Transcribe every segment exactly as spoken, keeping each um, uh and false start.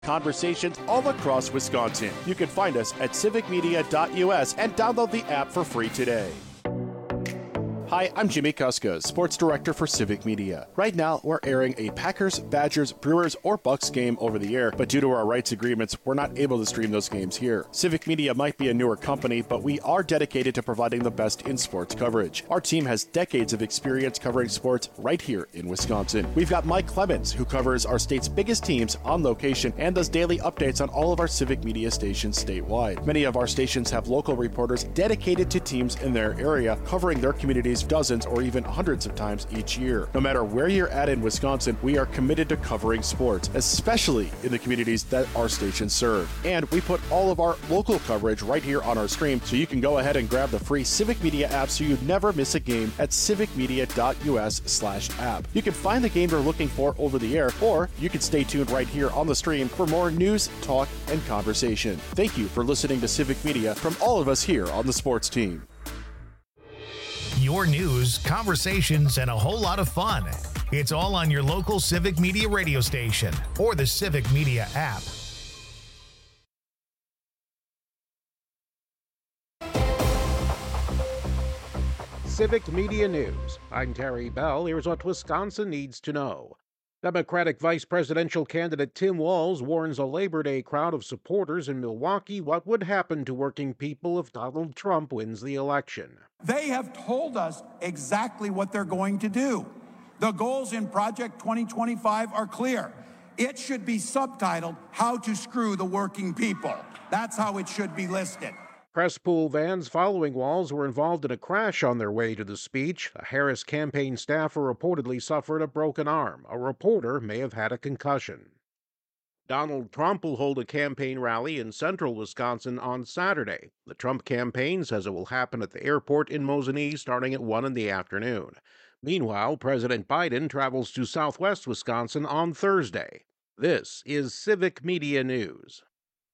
Conversations all across Wisconsin. You can find us at civic media dot U S and download the app for free today. Hi, I'm Jimmy Kuska, Sports Director for Civic Media. Right now, we're airing a Packers, Badgers, Brewers, or Bucks game over the air, but due to our rights agreements, we're not able to stream those games here. Civic Media might be a newer company, but we are dedicated to providing the best in sports coverage. Our team has decades of experience covering sports right here in Wisconsin. We've got Mike Clemens, who covers our state's biggest teams on location and does daily updates on all of our Civic Media stations statewide. Many of our stations have local reporters dedicated to teams in their area, covering their communities dozens or even hundreds of times each year. No matter where you're at in Wisconsin, we are committed to covering sports, especially in the communities that our stations serve. And we put all of our local coverage right here on our stream, so you can go ahead and grab the free Civic Media app so you never miss a game at civic media dot U S slash app. You can find the game you're looking for over the air, or you can stay tuned right here on the stream for more news, talk, and conversation. Thank you for listening to Civic Media from all of us here on the sports team. Your news, conversations, and a whole lot of fun. It's all on your local Civic Media radio station or the Civic Media app. Civic Media News. I'm Terry Bell. Here's what Wisconsin needs to know. Democratic Vice Presidential candidate Tim Walz warns a Labor Day crowd of supporters in Milwaukee what would happen to working people if Donald Trump wins the election. They have told us exactly what they're going to do. The goals in Project twenty twenty-five are clear. It should be subtitled, How to Screw the Working People. That's how it should be listed. Press pool vans following Walz were involved in a crash on their way to the speech. A Harris campaign staffer reportedly suffered a broken arm. A reporter may have had a concussion. Donald Trump will hold a campaign rally in central Wisconsin on Saturday. The Trump campaign says it will happen at the airport in Mosinee starting at one in the afternoon. Meanwhile, President Biden travels to southwest Wisconsin on Thursday. This is Civic Media News.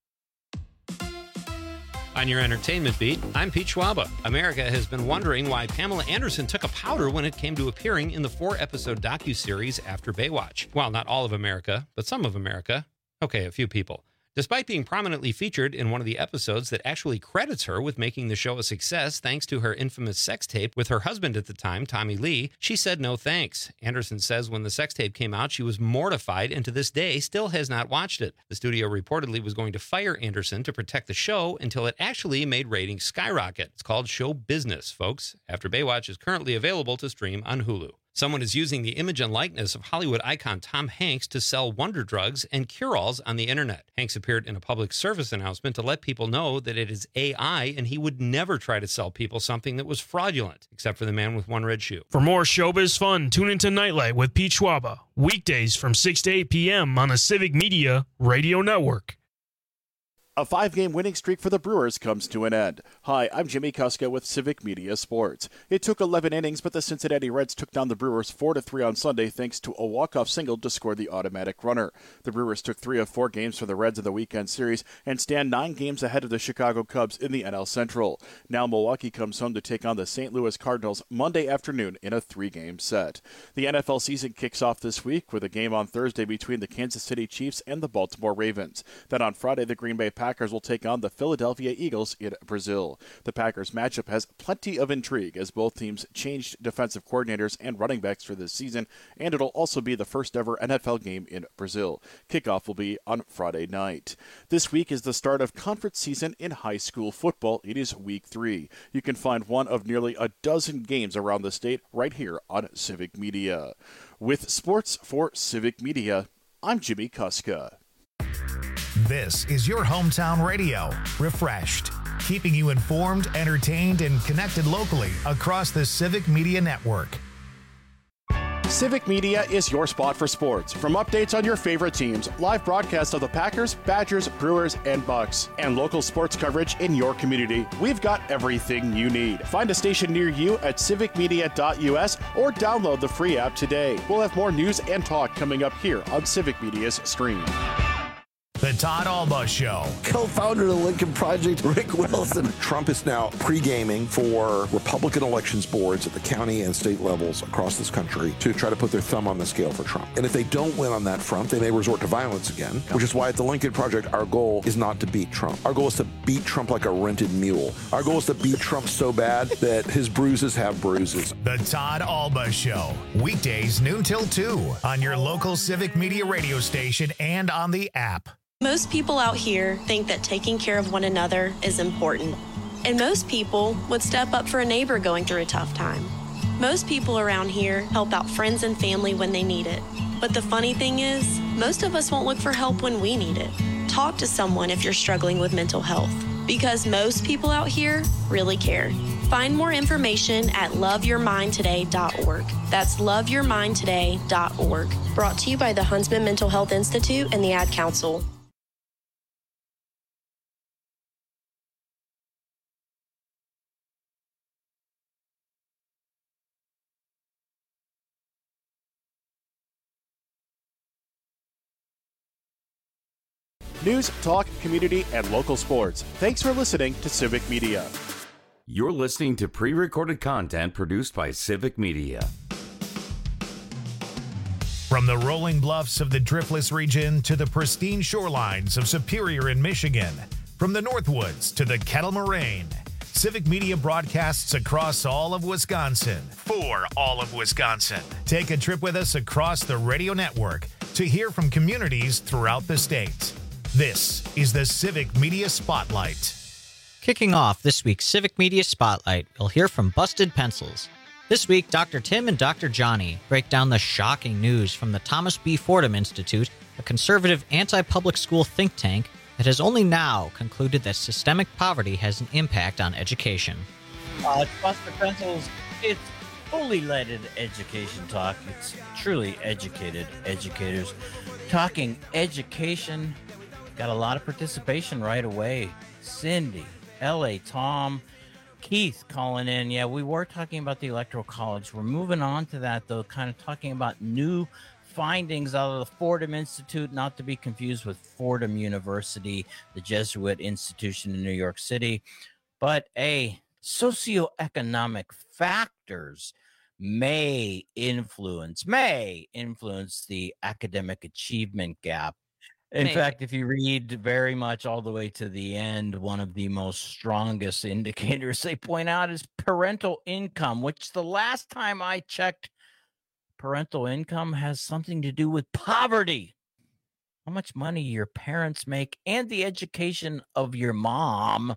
On your entertainment beat, I'm Pete Schwaba. America has been wondering why Pamela Anderson took a powder when it came to appearing in the four-episode docuseries After Baywatch. Well, not all of America, but some of America. Okay, a few people. Despite being prominently featured in one of the episodes that actually credits her with making the show a success thanks to her infamous sex tape with her husband at the time, Tommy Lee, she said no thanks. Anderson says when the sex tape came out, she was mortified and to this day still has not watched it. The studio reportedly was going to fire Anderson to protect the show until it actually made ratings skyrocket. It's called Show Business, folks. After Baywatch is currently available to stream on Hulu. Someone is using the image and likeness of Hollywood icon Tom Hanks to sell wonder drugs and cure-alls on the internet. Hanks appeared in a public service announcement to let people know that it is A I and he would never try to sell people something that was fraudulent, except for the man with one red shoe. For more showbiz fun, tune into Nightlight with Pete Schwaba, weekdays from six to eight p.m. on the Civic Media Radio Network. A five-game winning streak for the Brewers comes to an end. Hi, I'm Jimmy Kuska with Civic Media Sports. It took eleven innings, but the Cincinnati Reds took down the Brewers four to three on Sunday thanks to a walk-off single to score the automatic runner. The Brewers took three of four games for the Reds in the weekend series and stand nine games ahead of the Chicago Cubs in the N L Central. Now Milwaukee comes home to take on the Saint Louis Cardinals Monday afternoon in a three-game set. The N F L season kicks off this week with a game on Thursday between the Kansas City Chiefs and the Baltimore Ravens. Then on Friday, the Green Bay Packers Packers will take on the Philadelphia Eagles in Brazil. The Packers matchup has plenty of intrigue as both teams changed defensive coordinators and running backs for this season, and it'll also be the first ever N F L game in Brazil. Kickoff will be on Friday night. This week is the start of conference season in high school football. It is week three. You can find one of nearly a dozen games around the state right here on Civic Media. With sports for Civic Media, I'm Jimmy Kuska. This is your hometown radio, refreshed, keeping you informed, entertained, and connected locally across the Civic Media Network. Civic Media is your spot for sports. From updates on your favorite teams, live broadcasts of the Packers, Badgers, Brewers, and Bucks, and local sports coverage in your community, we've got everything you need. Find a station near you at civic media dot U S or download the free app today. We'll have more news and talk coming up here on Civic Media's stream. The Todd Alba Show. Co-founder of the Lincoln Project, Rick Wilson. Trump is now pre-gaming for Republican elections boards at the county and state levels across this country to try to put their thumb on the scale for Trump. And if they don't win on that front, they may resort to violence again, which is why at the Lincoln Project, our goal is not to beat Trump. Our goal is to beat Trump like a rented mule. Our goal is to beat Trump so bad that his bruises have bruises. The Todd Alba Show. Weekdays noon till two on your local Civic Media radio station and on the app. Most people out here think that taking care of one another is important. And most people would step up for a neighbor going through a tough time. Most people around here help out friends and family when they need it. But the funny thing is, most of us won't look for help when we need it. Talk to someone if you're struggling with mental health, because most people out here really care. Find more information at love your mind today dot org. That's love your mind today dot org. Brought to you by the Huntsman Mental Health Institute and the Ad Council. News, talk, community, and local sports. Thanks for listening to Civic Media. You're listening to pre-recorded content produced by Civic Media. From the rolling bluffs of the Driftless region to the pristine shorelines of Superior in Michigan, from the Northwoods to the Kettle Moraine, Civic Media broadcasts across all of Wisconsin for all of Wisconsin. Take a trip with us across the radio network to hear from communities throughout the state. This is the Civic Media Spotlight. Kicking off this week's Civic Media Spotlight, we'll hear from Busted Pencils. This week, Doctor Tim and Doctor Johnny break down the shocking news from the Thomas B. Fordham Institute, a conservative anti-public school think tank that has only now concluded that systemic poverty has an impact on education. Uh, Busted Pencils, it's fully leaded education talk. It's truly educated educators talking education. Got a lot of participation right away. Cindy, L A, Tom, Keith calling in. Yeah, we were talking about the Electoral College. We're moving on to that, though, kind of talking about new findings out of the Fordham Institute, not to be confused with Fordham University, the Jesuit institution in New York City. But a socioeconomic factors may influence, may influence the academic achievement gap. In Maybe. fact, if you read very much all the way to the end, one of the most strongest indicators they point out is parental income, which the last time I checked, parental income has something to do with poverty. How much money your parents make and the education of your mom.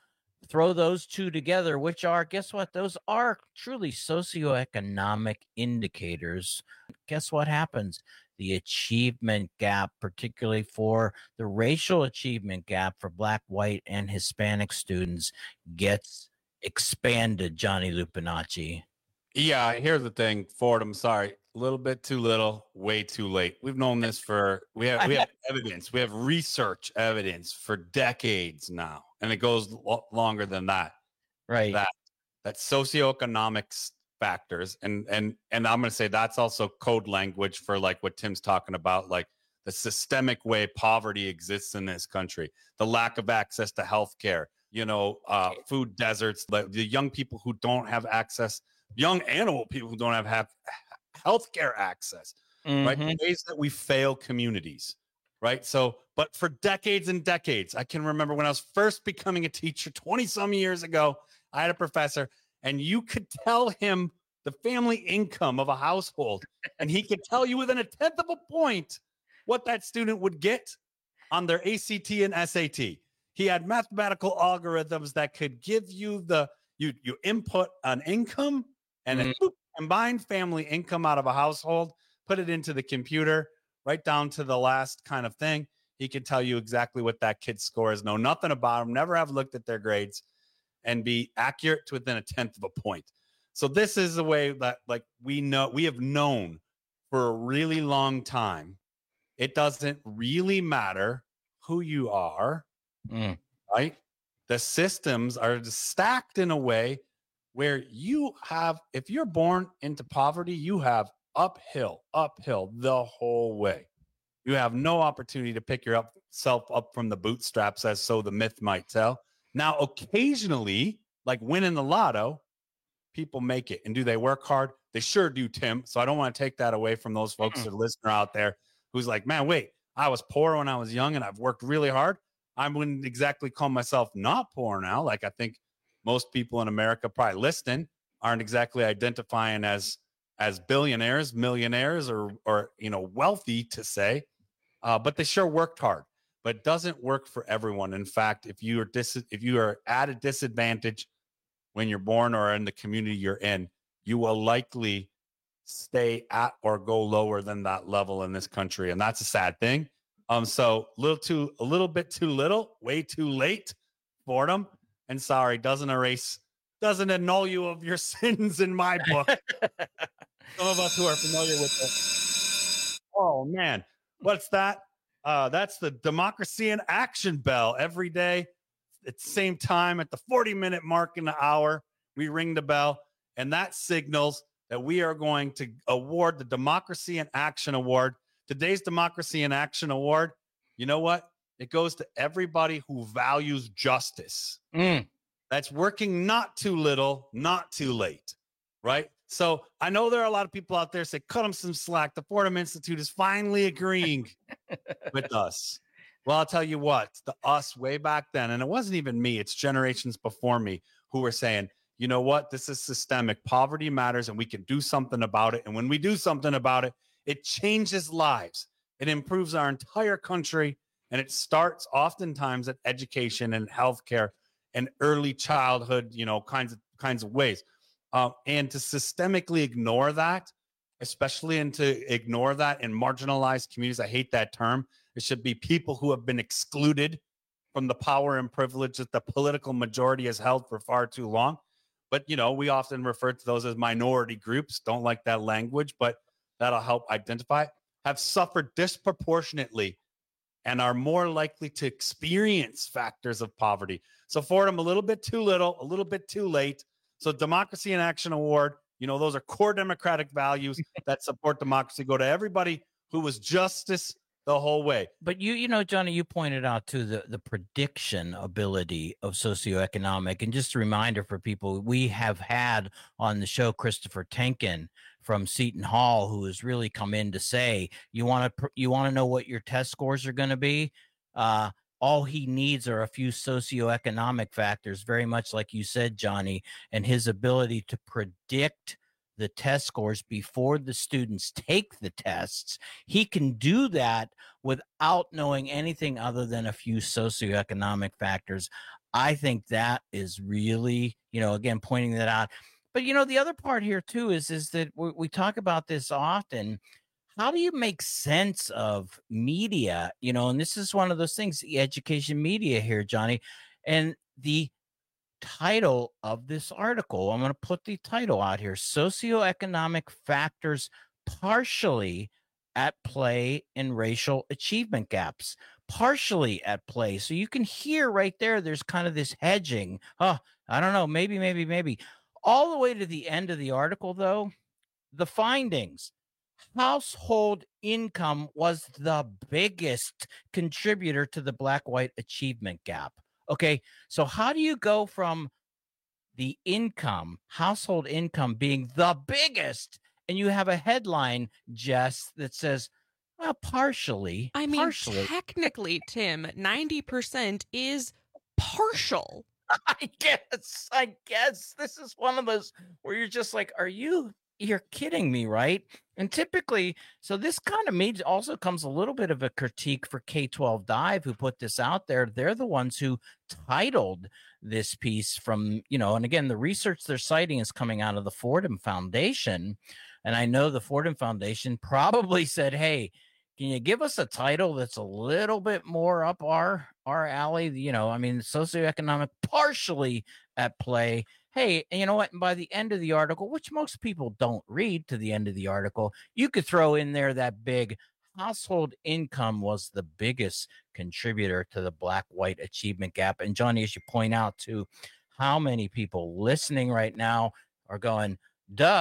Throw those two together, which are, guess what? Those are truly socioeconomic indicators. Guess what happens? The achievement gap, particularly for the racial achievement gap for Black, white, and Hispanic students, gets expanded, Johnny Lupinacci. Yeah, here's the thing, Fordham, sorry, a little bit too little, way too late. We've known this for, we have we have evidence, we have research evidence for decades now, and it goes lo- longer than that. Right. That, that socioeconomics factors, and and and I'm going to say that's also code language for like what Tim's talking about, like the systemic way poverty exists in this country, the lack of access to healthcare, you know, uh, food deserts, the, the young people who don't have access, young and old people who don't have, have healthcare access, mm-hmm. right? The ways that we fail communities, right? So, but for decades and decades, I can remember when I was first becoming a teacher twenty some years ago, I had a professor, and you could tell him the family income of a household, and he could tell you within a tenth of a point what that student would get on their A C T and S A T. He had mathematical algorithms that could give you the, you, you input an income and mm-hmm. a boop, combined family income out of a household, put it into the computer, right down to the last kind of thing. He could tell you exactly what that kid's score is, know nothing about them, never have looked at their grades, and be accurate to within a tenth of a point. So this is the way that, like, we know, we have known for a really long time, it doesn't really matter who you are, mm. right? The systems are stacked in a way where you have, if you're born into poverty, you have uphill, uphill the whole way. You have no opportunity to pick yourself up from the bootstraps, as so the myth might tell. Now, occasionally, like winning the lotto, people make it. And do they work hard? They sure do, Tim. So I don't want to take that away from those folks, the listener out there who's like, man, wait, I was poor when I was young and I've worked really hard. I wouldn't exactly call myself not poor now. Like, I think most people in America probably listening aren't exactly identifying as as billionaires, millionaires, or or you know, wealthy to say, uh, but they sure worked hard. But it doesn't work for everyone. In fact, if you are dis- if you are at a disadvantage when you're born or in the community you're in, you will likely stay at or go lower than that level in this country, and that's a sad thing. Um, so little too, a little bit too little, way too late, Fordham. And sorry, doesn't erase, doesn't annul you of your sins in my book. Some of us who are familiar with this. Oh man, what's that? Uh, that's the Democracy in Action bell. Every day at the same time, at the forty minute mark in the hour, we ring the bell, and that signals that we are going to award the Democracy in Action Award. Today's Democracy in Action Award, you know what? It goes to everybody who values justice. Mm. That's working not too little, not too late, right? So I know there are a lot of people out there say, cut them some slack. The Fordham Institute is finally agreeing with us. Well, I'll tell you what, the us way back then, and it wasn't even me, it's generations before me who were saying, you know what, this is systemic. Poverty matters, and we can do something about it. And when we do something about it, it changes lives. It improves our entire country, and it starts oftentimes at education and healthcare and early childhood, you know, kinds of kinds of ways. Um, and to systemically ignore that, especially and to ignore that in marginalized communities, I hate that term. It should be people who have been excluded from the power and privilege that the political majority has held for far too long. But, you know, we often refer to those as minority groups. Don't like that language, but that'll help identify, have suffered disproportionately and are more likely to experience factors of poverty. So Fordham, a little bit too little, a little bit too late. So Democracy in Action Award, you know, those are core democratic values that support democracy. Go to everybody who was justice the whole way. But you, you know, Johnny, you pointed out to the, the prediction ability of socioeconomic. And just a reminder for people, we have had on the show Christopher Tenkin from Seton Hall, who has really come in to say, you want to you want to know what your test scores are going to be? Uh, all he needs are a few socioeconomic factors, very much like you said, Johnny, and his ability to predict the test scores before the students take the tests. He can do that without knowing anything other than a few socioeconomic factors. I think that is really, you know, again, pointing that out. But, you know, the other part here, too, is, is that we, we talk about this often. How do you make sense of media? You know, and this is one of those things, the education media here, Johnny. And the title of this article, I'm going to put the title out here, Socioeconomic Factors Partially at Play in Racial Achievement Gaps. Partially at play. So you can hear right there, there's kind of this hedging. Oh, I don't know, maybe, maybe, maybe. All the way to the end of the article, though, the findings. Household income was the biggest contributor to the black-white achievement gap. Okay, so how do you go from the income, household income being the biggest, and you have a headline, Jess, that says, well, partially. I mean, partially. Technically, Tim, ninety percent is partial. I guess, I guess this is one of those where you're just like, are you, you're kidding me, right? And typically, so this kind of made also comes a little bit of a critique for K twelve Dive, who put this out there. They're the ones who titled this piece from, you know, and again, the research they're citing is coming out of the Fordham Foundation. And I know the Fordham Foundation probably said, hey, can you give us a title that's a little bit more up our our alley? You know, I mean, socioeconomic partially at play. Hey, and you know what? And by the end of the article, which most people don't read to the end of the article, you could throw in there that big household income was the biggest contributor to the black-white achievement gap. And Johnny, as you point out too, how many people listening right now are going, duh,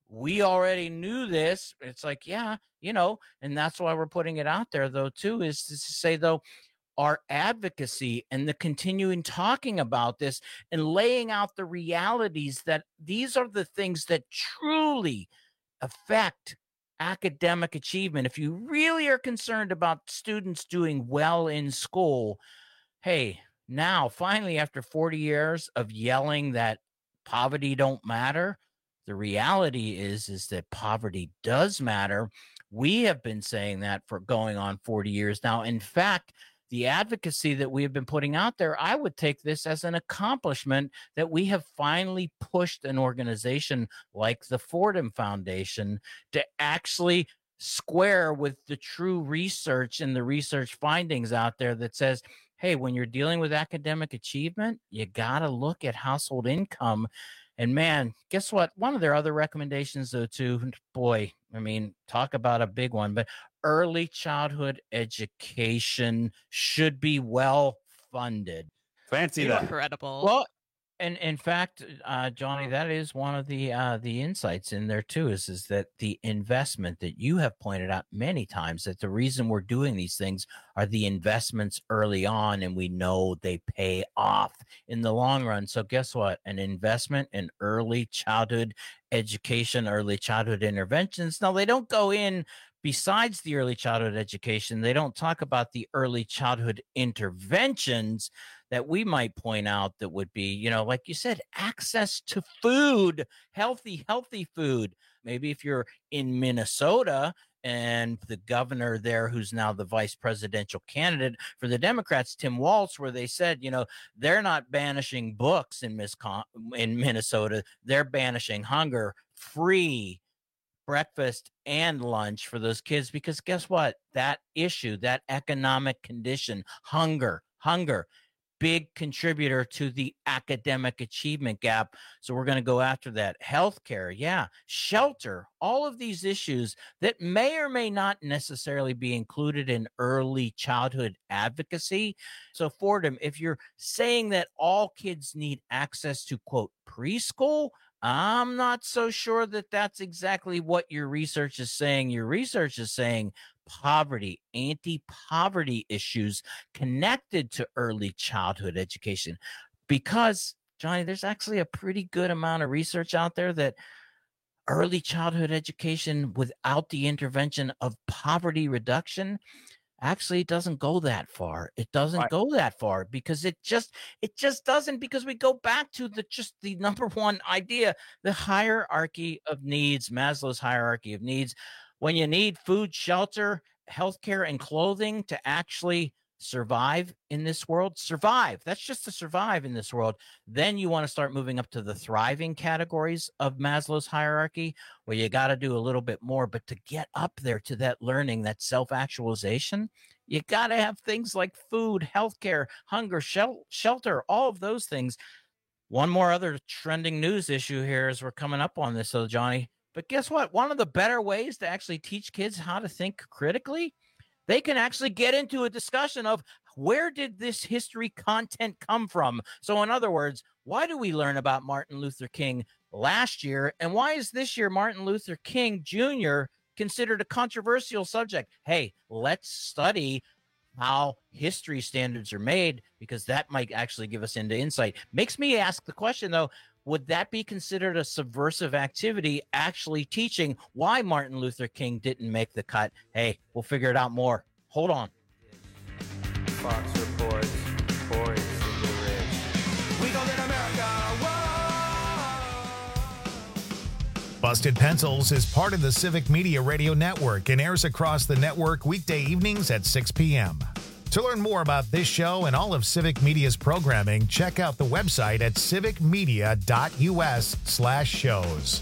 we already knew this. It's like, yeah, you know, and that's why we're putting it out there, though, too, is to say, though, our advocacy and the continuing talking about this and laying out the realities that these are the things that truly affect academic achievement. If you really are concerned about students doing well in school, hey, now finally, after forty years of yelling that poverty don't matter, the reality is, is that poverty does matter. We have been saying that for going on forty years now. In fact, the advocacy that we have been putting out there, I would take this as an accomplishment that we have finally pushed an organization like the Fordham Foundation to actually square with the true research and the research findings out there that says, hey, when you're dealing with academic achievement, you got to look at household income. And man, guess what? One of their other recommendations, though, too, boy, I mean, talk about a big one, but early childhood education should be well funded. Fancy that. Incredible. Well, and in fact, uh, Johnny, that is one of the uh, the insights in there too. Is is that the investment that you have pointed out many times, that the reason we're doing these things are the investments early on, and we know they pay off in the long run. So guess what? An investment in early childhood education, early childhood interventions. Now, they don't go in besides the early childhood education. They don't talk about the early childhood interventions that we might point out that would be, you know, like you said, access to food, healthy, healthy food. Maybe if you're in Minnesota and the governor there, who's now the vice presidential candidate for the Democrats, Tim Walz, where they said, you know, they're not banishing books in, Miscon- in Minnesota. They're banishing hunger, free breakfast and lunch for those kids, because guess what? That issue, that economic condition, hunger, hunger, big contributor to the academic achievement gap. So we're going to go after that. Healthcare, yeah, shelter, all of these issues that may or may not necessarily be included in early childhood advocacy. So Fordham, if you're saying that all kids need access to, quote, preschool, I'm not so sure that that's exactly what your research is saying. Your research is saying poverty, anti-poverty issues connected to early childhood education. Because, Johnny, there's actually a pretty good amount of research out there that early childhood education without the intervention of poverty reduction actually doesn't go that far. It doesn't right. go that far because it just it just doesn't, because we go back to the just the number one idea, the hierarchy of needs, Maslow's hierarchy of needs. When you need food, shelter, healthcare, and clothing to actually survive in this world, survive. That's just to survive in this world. Then you want to start moving up to the thriving categories of Maslow's hierarchy, where you got to do a little bit more. But to get up there to that learning, that self-actualization, you got to have things like food, healthcare, hunger, shel- shelter, all of those things. One more other trending news issue here as we're coming up on this, so Johnny. But guess what? One of the better ways to actually teach kids how to think critically, they can actually get into a discussion of where did this history content come from? So in other words, why do we learn about Martin Luther King last year? And why is this year Martin Luther King Junior considered a controversial subject? Hey, let's study how history standards are made, because that might actually give us into insight. Makes me ask the question, though, would that be considered a subversive activity, actually teaching why Martin Luther King didn't make the cut? Hey, we'll figure it out more. Hold on. Fox reports, poor is the rich. We gon' let America, whoa! Busted Pencils is part of the Civic Media Radio Network and airs across the network weekday evenings at six p.m. To learn more about this show and all of Civic Media's programming, check out the website at civicmedia.us slash shows.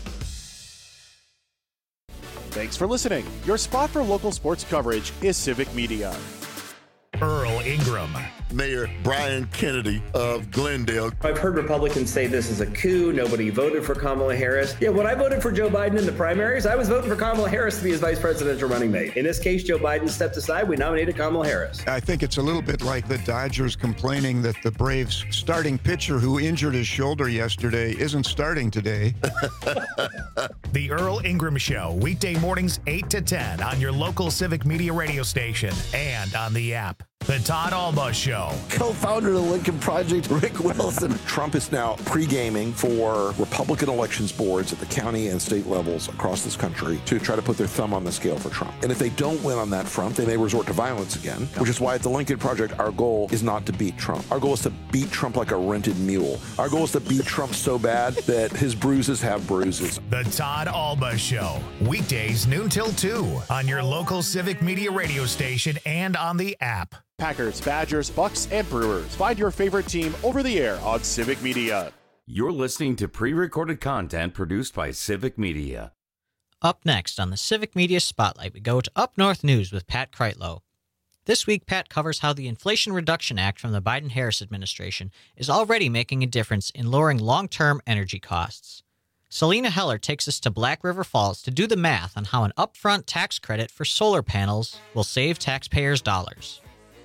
Thanks for listening. Your spot for local sports coverage is Civic Media. Earl Ingram, Mayor Brian Kennedy of Glendale. I've heard Republicans say this is a coup. Nobody voted for Kamala Harris. Yeah, when I voted for Joe Biden in the primaries, I was voting for Kamala Harris to be his vice presidential running mate. In this case, Joe Biden stepped aside. We nominated Kamala Harris. I think it's a little bit like the Dodgers complaining that the Braves starting pitcher who injured his shoulder yesterday isn't starting today. The Earl Ingram Show, weekday mornings eight to ten on your local Civic Media radio station and on the app. The Todd Alba Show. Co-founder of the Lincoln Project, Rick Wilson. Trump is now pre-gaming for Republican elections boards at the county and state levels across this country to try to put their thumb on the scale for Trump. And if they don't win on that front, they may resort to violence again, which is why at the Lincoln Project, our goal is not to beat Trump. Our goal is to beat Trump like a rented mule. Our goal is to beat Trump so bad that his bruises have bruises. The Todd Alba Show, weekdays noon till two on your local Civic Media radio station and on the app. Packers, Badgers, Bucks, and Brewers. Find your favorite team over the air on Civic Media. You're listening to pre-recorded content produced by Civic Media. Up next on the Civic Media Spotlight, we go to Up North News with Pat Kreitlow. This week, Pat covers how the Inflation Reduction Act from the Biden-Harris administration is already making a difference in lowering long-term energy costs. Selena Heller takes us to Black River Falls to do the math on how an upfront tax credit for solar panels will save taxpayers dollars.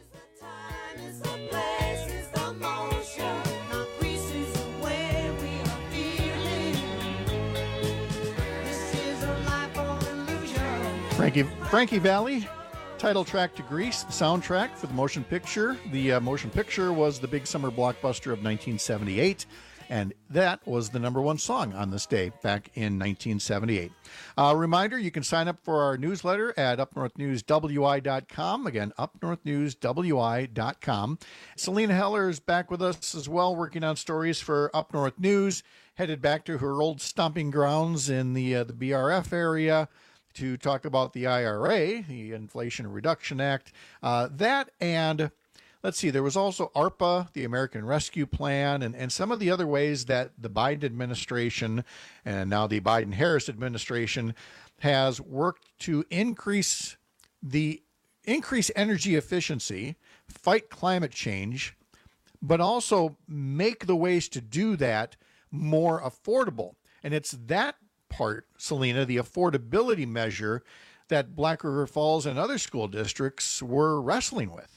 Frankie, Frankie Valli, title track to Grease, the soundtrack for the motion picture. The uh, motion picture was the big summer blockbuster of nineteen seventy-eight, and that was the number one song on this day back in nineteen seventy-eight. A uh, reminder, you can sign up for our newsletter at up north news w i dot com. Again, up north news w i dot com. Selena Heller is back with us as well, working on stories for Up North News, headed back to her old stomping grounds in the, uh, the B R F area, to talk about the I R A, the Inflation Reduction Act. Uh, that and, let's see, there was also ARPA, the American Rescue Plan, and, and some of the other ways that the Biden administration and now the Biden-Harris administration has worked to increase the increase energy efficiency, fight climate change, but also make the ways to do that more affordable. And it's that part, Selena, the affordability measure that Black River Falls and other school districts were wrestling with.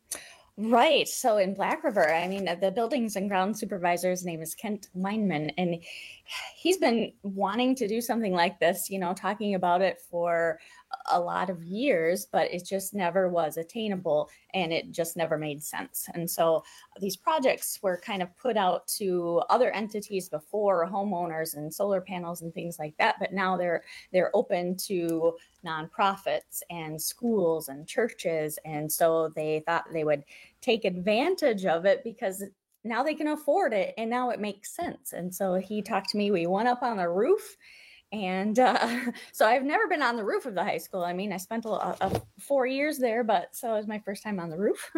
Right. So in Black River, I mean, the buildings and grounds supervisor's name is Kent Weinman, and he's been wanting to do something like this, you know, talking about it for a lot of years, but it just never was attainable and it just never made sense. And so these projects were kind of put out to other entities before, homeowners and solar panels and things like that, but now they're they're open to nonprofits and schools and churches. And so they thought they would take advantage of it because now they can afford it and now it makes sense. And so he talked to me, we went up on the roof. And uh, so I've never been on the roof of the high school. I mean, I spent a, a four years there, but so it was my first time on the roof,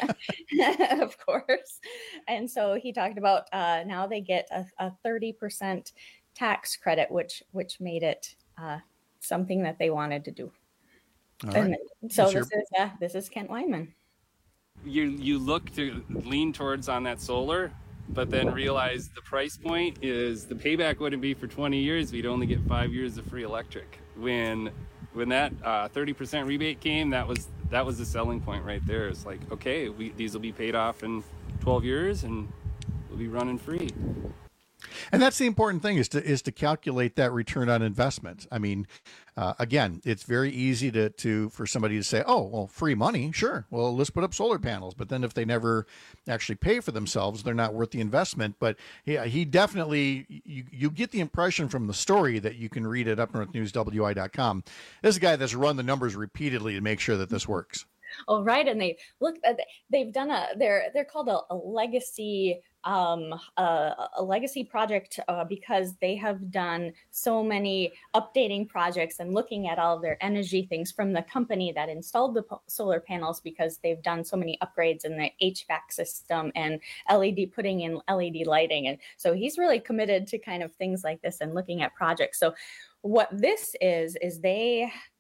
of course. And so he talked about uh, now they get a, a thirty percent tax credit, which which made it uh, something that they wanted to do. All and right. so What's this your- is uh, this is Kent Weinman. You you look to lean towards on that solar, but then realize the price point is the payback wouldn't be for twenty years. We'd only get five years of free electric. When when that uh, thirty percent rebate came, that was that was the selling point right there. It's like, okay, we, these will be paid off in twelve years and we'll be running free. And that's the important thing is to is to calculate that return on investment. I mean, uh, again, it's very easy to to for somebody to say, "Oh, well, free money, sure. Well, let's put up solar panels." But then if they never actually pay for themselves, they're not worth the investment. But yeah, he definitely you you get the impression from the story that you can read at up north news w i dot com. This is a guy that's run the numbers repeatedly to make sure that this works. Oh, right. And they look, they've done a, they're, they're called a, a legacy, um, uh, a legacy project uh, because they have done so many updating projects and looking at all of their energy things from the company that installed the po- solar panels, because they've done so many upgrades in the H V A C system and L E D, putting in L E D lighting. And so he's really committed to kind of things like this and looking at projects. So what this is, is they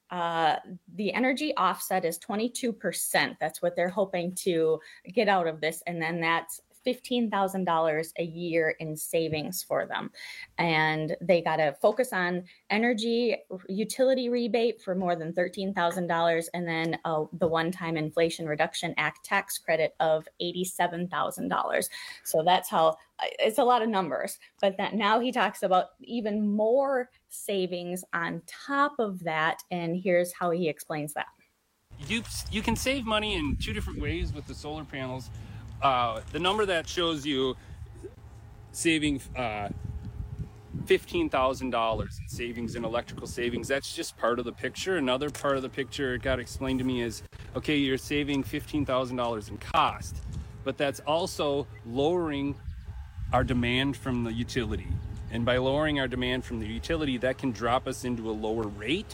uh, the energy offset is twenty-two percent. That's what they're hoping to get out of this. And then that's fifteen thousand dollars a year in savings for them. And they got to focus on energy utility rebate for more than thirteen thousand dollars. And then uh, the one-time Inflation Reduction Act tax credit of eighty-seven thousand dollars. So that's how, it's a lot of numbers. But that now he talks about even more savings on top of that. And here's how he explains that. You, you can save money in two different ways with the solar panels. Uh, the number that shows you saving uh, fifteen thousand dollars in savings in electrical savings, that's just part of the picture. Another part of the picture it got explained to me is, okay, you're saving fifteen thousand dollars in cost, but that's also lowering our demand from the utility. And by lowering our demand from the utility, that can drop us into a lower rate.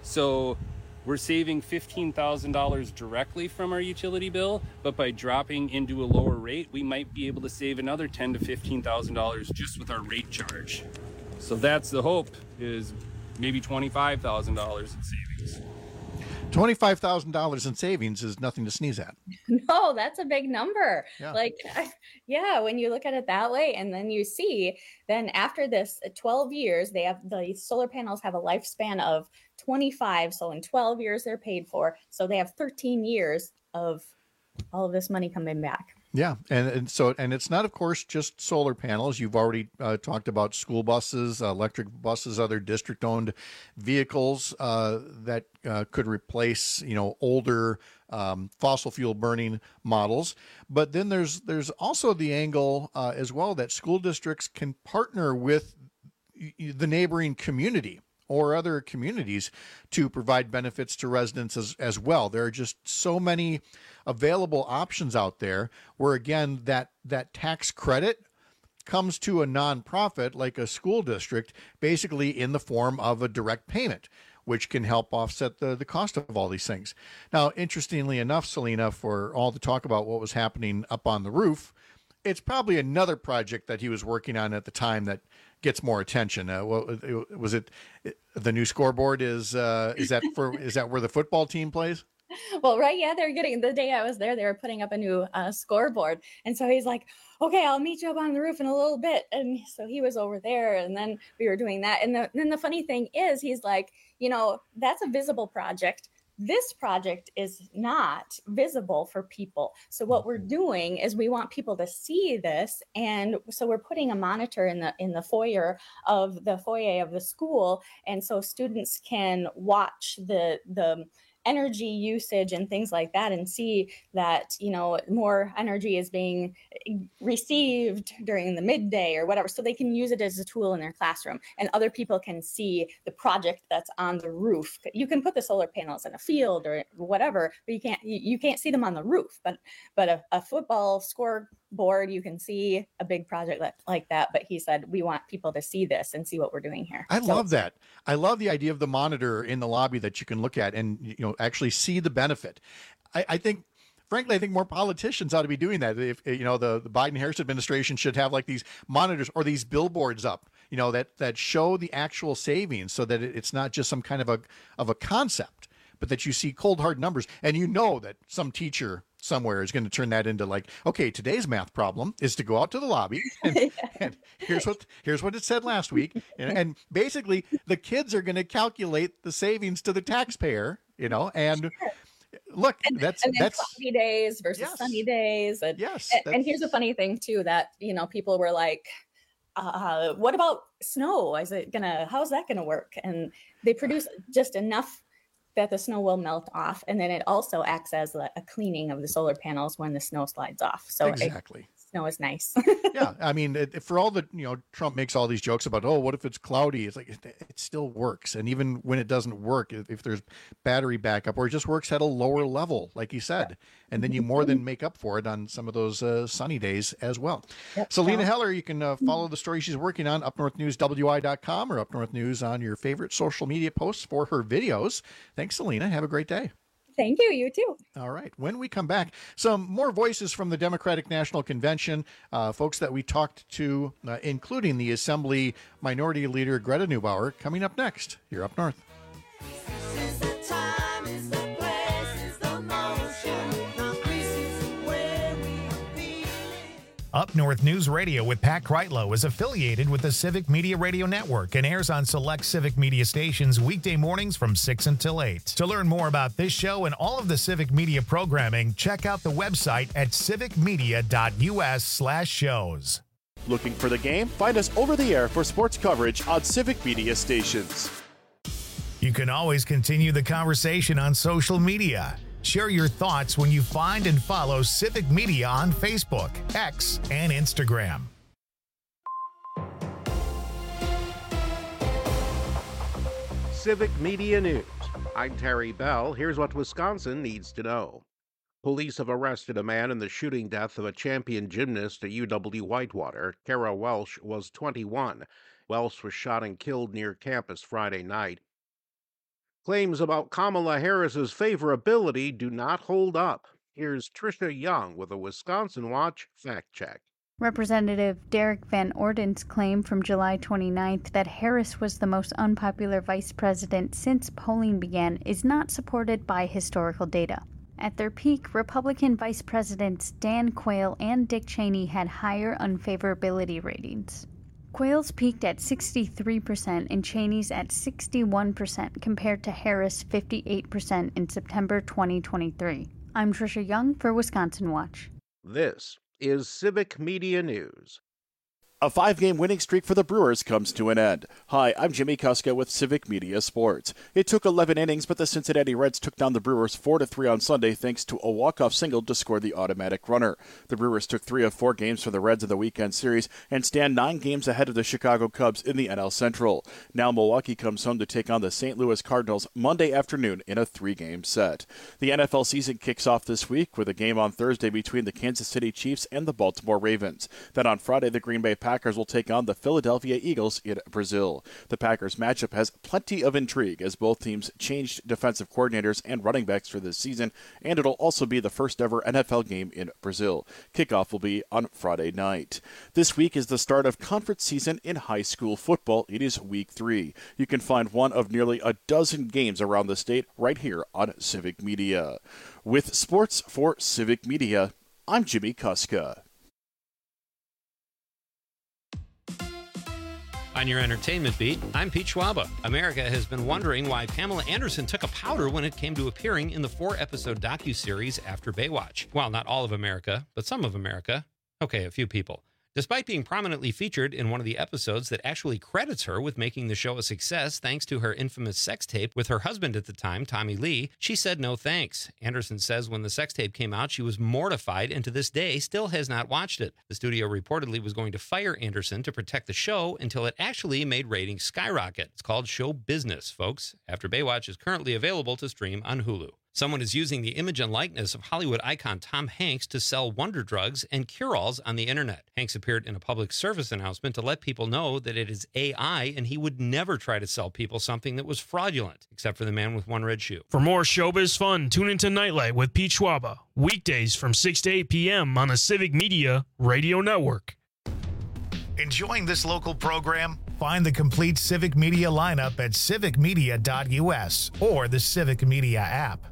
So we're saving fifteen thousand dollars directly from our utility bill, but by dropping into a lower rate, we might be able to save another ten thousand to fifteen thousand dollars just with our rate charge. So that's the hope, is maybe twenty-five thousand dollars in savings. twenty-five thousand dollars in savings is nothing to sneeze at. No, that's a big number. Yeah. Like, yeah, when you look at it that way, and then you see, then after this twelve years, they have, the solar panels have a lifespan of twenty-five. So in twelve years, they're paid for. So they have thirteen years of all of this money coming back. Yeah, and, and so and it's not, of course, just solar panels. You've already uh, talked about school buses, uh, electric buses, other district-owned vehicles uh, that uh, could replace, you know, older um, fossil fuel burning models. But then there's there's also the angle uh, as well that school districts can partner with the neighboring community or other communities to provide benefits to residents as, as well. There are just so many available options out there where, again, that, that tax credit comes to a nonprofit like a school district, basically in the form of a direct payment, which can help offset the, the cost of all these things. Now, interestingly enough, Selena, for all the talk about what was happening up on the roof, it's probably another project that he was working on at the time that gets more attention. Uh, what, was it the new scoreboard? Is uh, is that for is that where the football team plays? Well, right, yeah, they're getting, the day I was there, they were putting up a new uh, scoreboard, and so he's like, "Okay, I'll meet you up on the roof in a little bit." And so he was over there, and then we were doing that. And the, then the funny thing is, he's like, you know, that's a visible project. This project is not visible for people. So what we're doing is we want people to see this. And so we're putting a monitor in the in the foyer of the foyer of the school. And so students can watch the the energy usage and things like that and see that, you know, more energy is being received during the midday or whatever, so they can use it as a tool in their classroom, and other people can see the project that's on the roof. You can put the solar panels in a field or whatever, but you can't you, you can't see them on the roof. But but a, a football scoreboard, you can see a big project like, like that. But he said, we want people to see this and see what we're doing here. I so, love that. I love the idea of the monitor in the lobby that you can look at and, you know, actually see the benefit. I, I think, frankly, I think more politicians ought to be doing that. If, you know, the, the Biden-Harris administration should have like these monitors or these billboards up, you know, that, that show the actual savings, so that it, it's not just some kind of a, of a concept, but that you see cold hard numbers. And you know that some teacher somewhere is going to turn that into like, okay, today's math problem is to go out to the lobby and, yeah. and here's what here's what it said last week, and, and basically the kids are going to calculate the savings to the taxpayer, you know, and sure. Look, and, that's and then that's cloudy days versus yes. sunny days, and yes, and, and here's a funny thing too, that, you know, people were like, uh, what about snow? Is it gonna? How's that gonna work? And they produce just enough that the snow will melt off, and then it also acts as a, a cleaning of the solar panels when the snow slides off. So exactly. It, snow is nice. Yeah, I mean, it, for all the, you know, Trump makes all these jokes about, oh, what if it's cloudy? It's like, it, it still works. And even when it doesn't work, if, if there's battery backup, or it just works at a lower level, like he said, and then you more than make up for it on some of those uh, sunny days as well. Yep. Selena Heller, you can uh, follow the story she's working on, up north news w i dot com or Up North News on your favorite social media posts for her videos. Thanks, Selena. Have a great day. Thank you. You too. All right. When we come back, some more voices from the Democratic National Convention, uh, folks that we talked to, uh, including the Assembly Minority Leader Greta Neubauer, coming up next. You're Up North. Up North News Radio with Pat Kreitlow is affiliated with the Civic Media Radio Network and airs on select Civic Media stations weekday mornings from six until eight. To learn more about this show and all of the Civic Media programming, check out the website at civicmedia.us slash shows. Looking for the game? Find us over the air for sports coverage on Civic Media stations. You can always continue the conversation on social media. Share your thoughts when you find and follow Civic Media on Facebook, X, and Instagram. Civic Media News. I'm Terry Bell. Here's what Wisconsin needs to know. Police have arrested a man in the shooting death of a champion gymnast at U W Whitewater. Kara Welsh was twenty-one. Welsh was shot and killed near campus Friday night. Claims about Kamala Harris's favorability do not hold up. Here's Tricia Young with a Wisconsin Watch fact check. Representative Derek Van Orden's claim from July twenty-ninth that Harris was the most unpopular vice president since polling began is not supported by historical data. At their peak, Republican Vice Presidents Dan Quayle and Dick Cheney had higher unfavorability ratings. Quayle's peaked at sixty-three percent and Cheney's at sixty-one percent compared to Harris' fifty-eight percent in September twenty twenty-three. I'm Tricia Young for Wisconsin Watch. This is Civic Media News. A five-game winning streak for the Brewers comes to an end. Hi, I'm Jimmy Kuska with Civic Media Sports. It took eleven innings, but the Cincinnati Reds took down the Brewers four to three on Sunday thanks to a walk-off single to score the automatic runner. The Brewers took three of four games for the Reds in the weekend series and stand nine games ahead of the Chicago Cubs in the N L Central. Now Milwaukee comes home to take on the Saint Louis Cardinals Monday afternoon in a three-game set. The N F L season kicks off this week with a game on Thursday between the Kansas City Chiefs and the Baltimore Ravens. Then on Friday, the Green Bay Packers Packers will take on the Philadelphia Eagles in Brazil. The Packers matchup has plenty of intrigue as both teams changed defensive coordinators and running backs for this season, and it'll also be the first ever N F L game in Brazil. Kickoff will be on Friday night. This week is the start of conference season in high school football. It is week three. You can find one of nearly a dozen games around the state right here on Civic Media. With sports for Civic Media, I'm Jimmy Kuska. On your entertainment beat, I'm Pete Schwaba. America has been wondering why Pamela Anderson took a powder when it came to appearing in the four-episode docuseries After Baywatch. Well, not all of America, but some of America. Okay, a few people. Despite being prominently featured in one of the episodes that actually credits her with making the show a success thanks to her infamous sex tape with her husband at the time, Tommy Lee, she said no thanks. Anderson says when the sex tape came out, she was mortified and to this day still has not watched it. The studio reportedly was going to fire Anderson to protect the show until it actually made ratings skyrocket. It's called show business, folks. After Baywatch is currently available to stream on Hulu. Someone is using the image and likeness of Hollywood icon Tom Hanks to sell wonder drugs and cure-alls on the internet. Hanks appeared in a public service announcement to let people know that it is A I and he would never try to sell people something that was fraudulent, except for the man with one red shoe. For more showbiz fun, tune into Nightlight with Pete Schwaba, weekdays from six to eight p.m. on the Civic Media Radio Network. Enjoying this local program? Find the complete Civic Media lineup at civic media dot u s or the Civic Media app.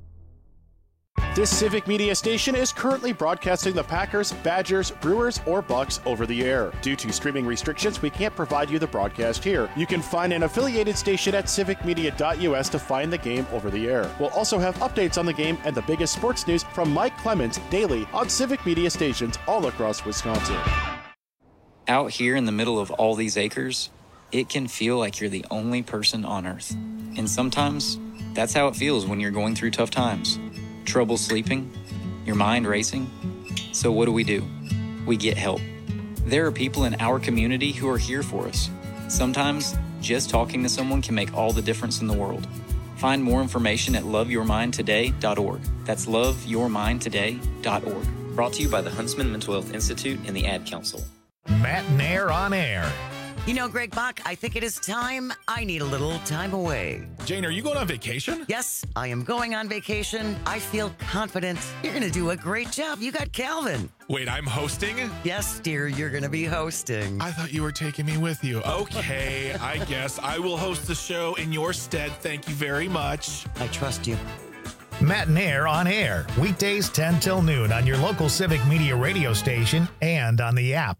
This Civic Media station is currently broadcasting the Packers, Badgers, Brewers, or Bucks over the air. Due to streaming restrictions, we can't provide you the broadcast here. You can find an affiliated station at civic media dot u s to find the game over the air. We'll also have updates on the game and the biggest sports news from Mike Clemens daily on Civic Media stations all across Wisconsin. Out here in the middle of all these acres, it can feel like you're the only person on Earth. And sometimes, that's how it feels when you're going through tough times. Trouble sleeping, your mind racing. So what do we do? We get help. There are people in our community who are here for us. Sometimes, just talking to someone can make all the difference in the world. Find more information at love your mind today dot org. That's love your mind today dot org. Brought to you by the Huntsman Mental Health Institute and the Ad Council. Matt Nair on air. You know, Greg Bach, I think it is time. I need a little time away. Jane, are you going on vacation? Yes, I am going on vacation. I feel confident. You're going to do a great job. You got Calvin. Wait, I'm hosting? Yes, dear, you're going to be hosting. I thought you were taking me with you. Okay, I guess I will host the show in your stead. Thank you very much. I trust you. Matinaire on Air, weekdays ten till noon on your local Civic Media radio station and on the app.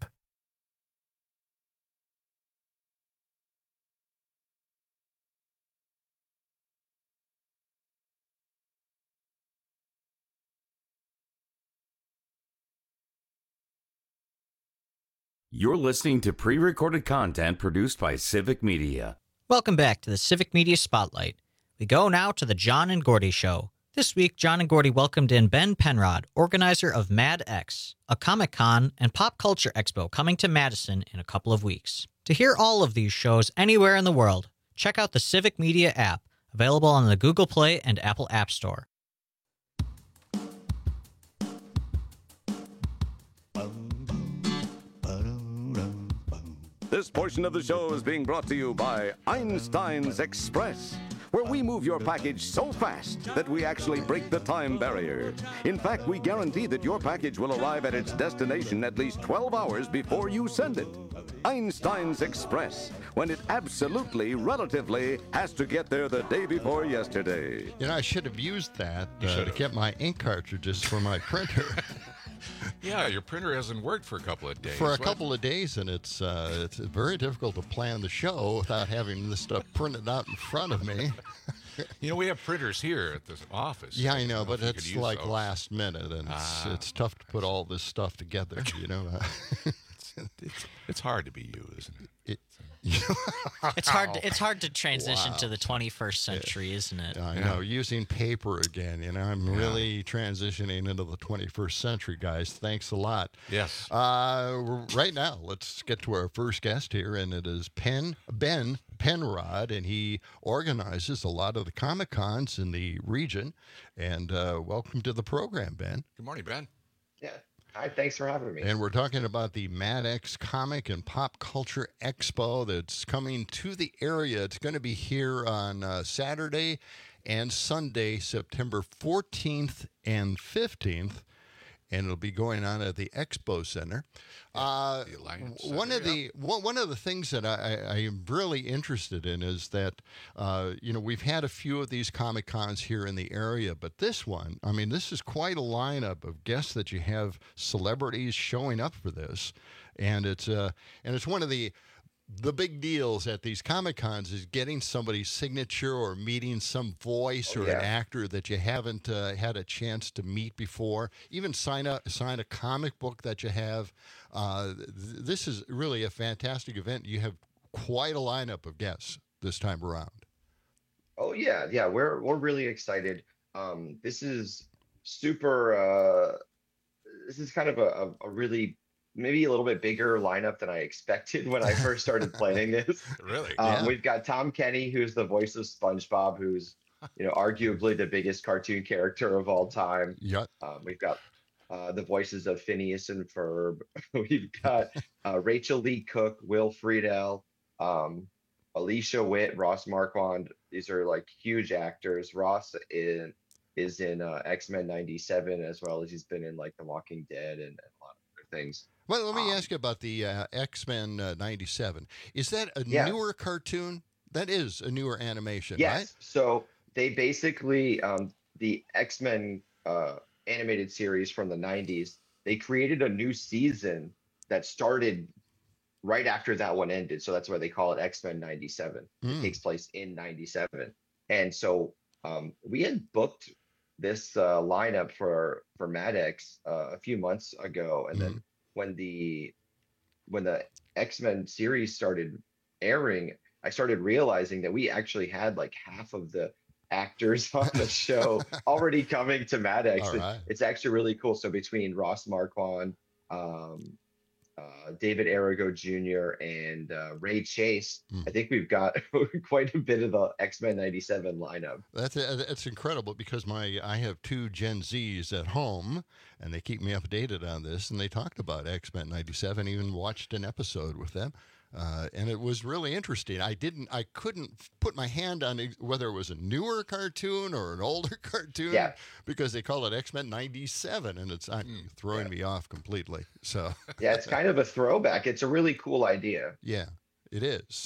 You're listening to pre-recorded content produced by Civic Media. Welcome back to the Civic Media Spotlight. We go now to the John and Gordy Show. This week, John and Gordy welcomed in Ben Penrod, organizer of MadX, a Comic-Con and pop culture expo coming to Madison in a couple of weeks. To hear all of these shows anywhere in the world, check out the Civic Media app, available on the Google Play and Apple App Store. This portion of the show is being brought to you by Einstein's Express, where we move your package so fast that we actually break the time barrier. In fact, we guarantee that your package will arrive at its destination at least twelve hours before you send it. Einstein's Express, when it absolutely, relatively, has to get there the day before yesterday. You know, I should have used that uh, to get my ink cartridges for my printer. Yeah, your printer hasn't worked for a couple of days. For a What? couple of days, and it's uh, it's very difficult to plan the show without having this stuff printed out in front of me. You know, we have printers here at the office. Yeah, I know, if but you could it's use like those. last minute, and it's, Ah. it's tough to put all this stuff together, you know. it's, it's, it's hard to be you, isn't it? it It's hard. To, it's hard to transition Wow. to the twenty-first century, isn't it? I know, using paper again. You know, I'm Yeah. really transitioning into the twenty-first century, guys. Thanks a lot. Yes. Uh, we're- right now, let's get to our first guest here, and it is Penn Ben Penrod, and he organizes a lot of the Comic Cons in the region. And uh, welcome to the program, Ben. Good morning, Ben. Yeah. Hi, thanks for having me. And we're talking about the MadX Comic and Pop Culture Expo that's coming to the area. It's going to be here on uh, Saturday and Sunday, September fourteenth and fifteenth, and it'll be going on at the Expo Center. Uh, the Alliance one Center, of the one, one of the things that I, I, I am really interested in is that uh, you know, we've had a few of these Comic Cons here in the area, but this one, I mean, this is quite a lineup of guests that you have, celebrities showing up for this, and it's uh, and it's one of the the big deals at these Comic Cons is getting somebody's signature or meeting some voice Oh, or yeah. an actor that you haven't uh, had a chance to meet before. Even sign a sign a comic book that you have. Uh, th- this is really a fantastic event. You have quite a lineup of guests this time around. Oh yeah, yeah, we're we're really excited. Um, this is super. Uh, this is kind of a, a, a really maybe a little bit bigger lineup than I expected when I first started planning this. Really? Um, Yeah. We've got Tom Kenny, who's the voice of SpongeBob, who's you know arguably the biggest cartoon character of all time. Yeah. Um, we've got uh, the voices of Phineas and Ferb. We've got uh, Rachel Lee Cook, Will Friedle, um, Alicia Witt, Ross Marquand. These are like huge actors. Ross in, is in uh, X-Men ninety-seven, as well as he's been in like The Walking Dead and, and a lot of other things. Well, let me Um, ask you about the uh, X-Men uh, ninety-seven. Is that a Yeah. newer cartoon? That is a newer animation, Yes. right? So they basically um, the X-Men uh, animated series from the nineties. They created a new season that started right after that one ended. So that's why they call it X-Men ninety-seven. It Mm. takes place in ninety-seven. And so um, we had booked this uh, lineup for for MadX uh, a few months ago, and then when the when the X-Men series started airing, I started realizing that we actually had like half of the actors on the show already coming to MadX. All It- right. It's actually really cool. So between Ross Marquand, um, uh, David Arago Junior, and uh, Ray Chase, I think we've got quite a bit of the X-Men ninety-seven lineup. That's uh, that's incredible because my I have two Gen Zs at home, and they keep me updated on this. And they talked about X-Men ninety-seven, even watched an episode with them, uh, and it was really interesting. I didn't, I couldn't put my hand on ex- whether it was a newer cartoon or an older cartoon, Yeah. because they call it X-Men ninety-seven, and it's I'm throwing me off completely. So Yeah, it's kind of a throwback. It's a really cool idea. yeah, it is.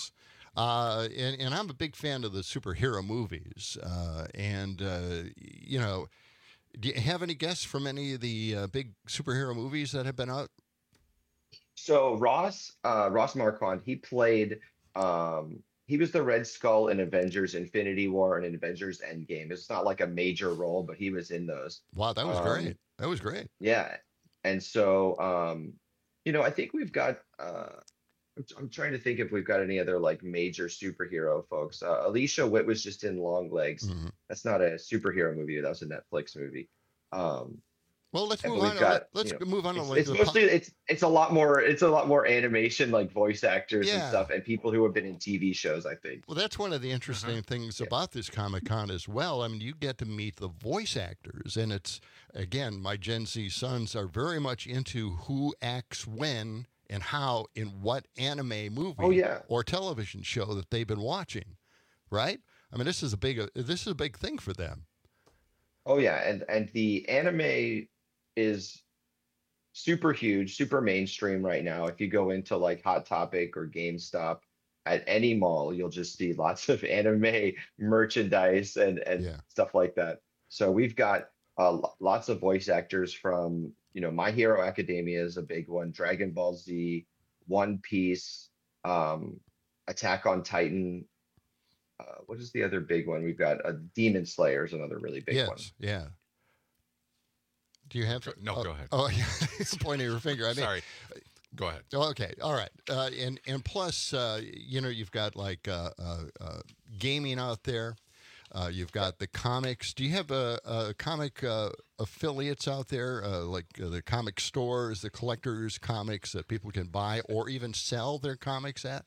Uh, and, and I'm a big fan of the superhero movies. Uh, and, uh, you know, do you have any guests from any of the uh, big superhero movies that have been out? So Ross, uh, Ross Marquand, he played, um, he was the Red Skull in Avengers Infinity War and Avengers Endgame. It's not like a major role, but he was in those. Wow, that was Um, great. That was great. Yeah. And so, um, you know, I think we've got, uh, I'm, I'm trying to think if we've got any other like major superhero folks. Uh, Alicia Witt was just in Long Legs. Mm-hmm. That's not a superhero movie. That was a Netflix movie. Um, Well, let's and move we've on. got, let's you know, move on to It's, like it's the mostly it's it's a lot more it's a lot more animation, like voice actors and Yeah. stuff, and people who have been in T V shows. I think. Well, that's one of the interesting things about this Comic Con as well. I mean, you get to meet the voice actors, and it's, again, my Gen Z sons are very much into who acts when and how in what anime movie Oh, yeah. or television show that they've been watching, right? I mean, this is a big uh, this is a big thing for them. Oh yeah, and and the anime is super huge, super mainstream right now. If you go into like Hot Topic or GameStop at any mall, you'll just see lots of anime merchandise and and stuff like that. So we've got uh, lo- lots of voice actors from, you know, My Hero Academia is a big one, Dragon Ball Z, One Piece, um, Attack on Titan. Uh, what is the other big one? We've got uh, Demon Slayer is another really big yes, one. yeah. Do you have? No, oh, go ahead. Oh, yeah. It's pointing your finger. I mean, Sorry. Go ahead. Oh, okay, all right, uh, and and plus, uh, you know, you've got like uh, uh, uh, gaming out there. Uh, you've got the comics. Do you have a, a comic uh, affiliates out there, uh, like uh, the comic stores, the collectors' comics that people can buy or even sell their comics at?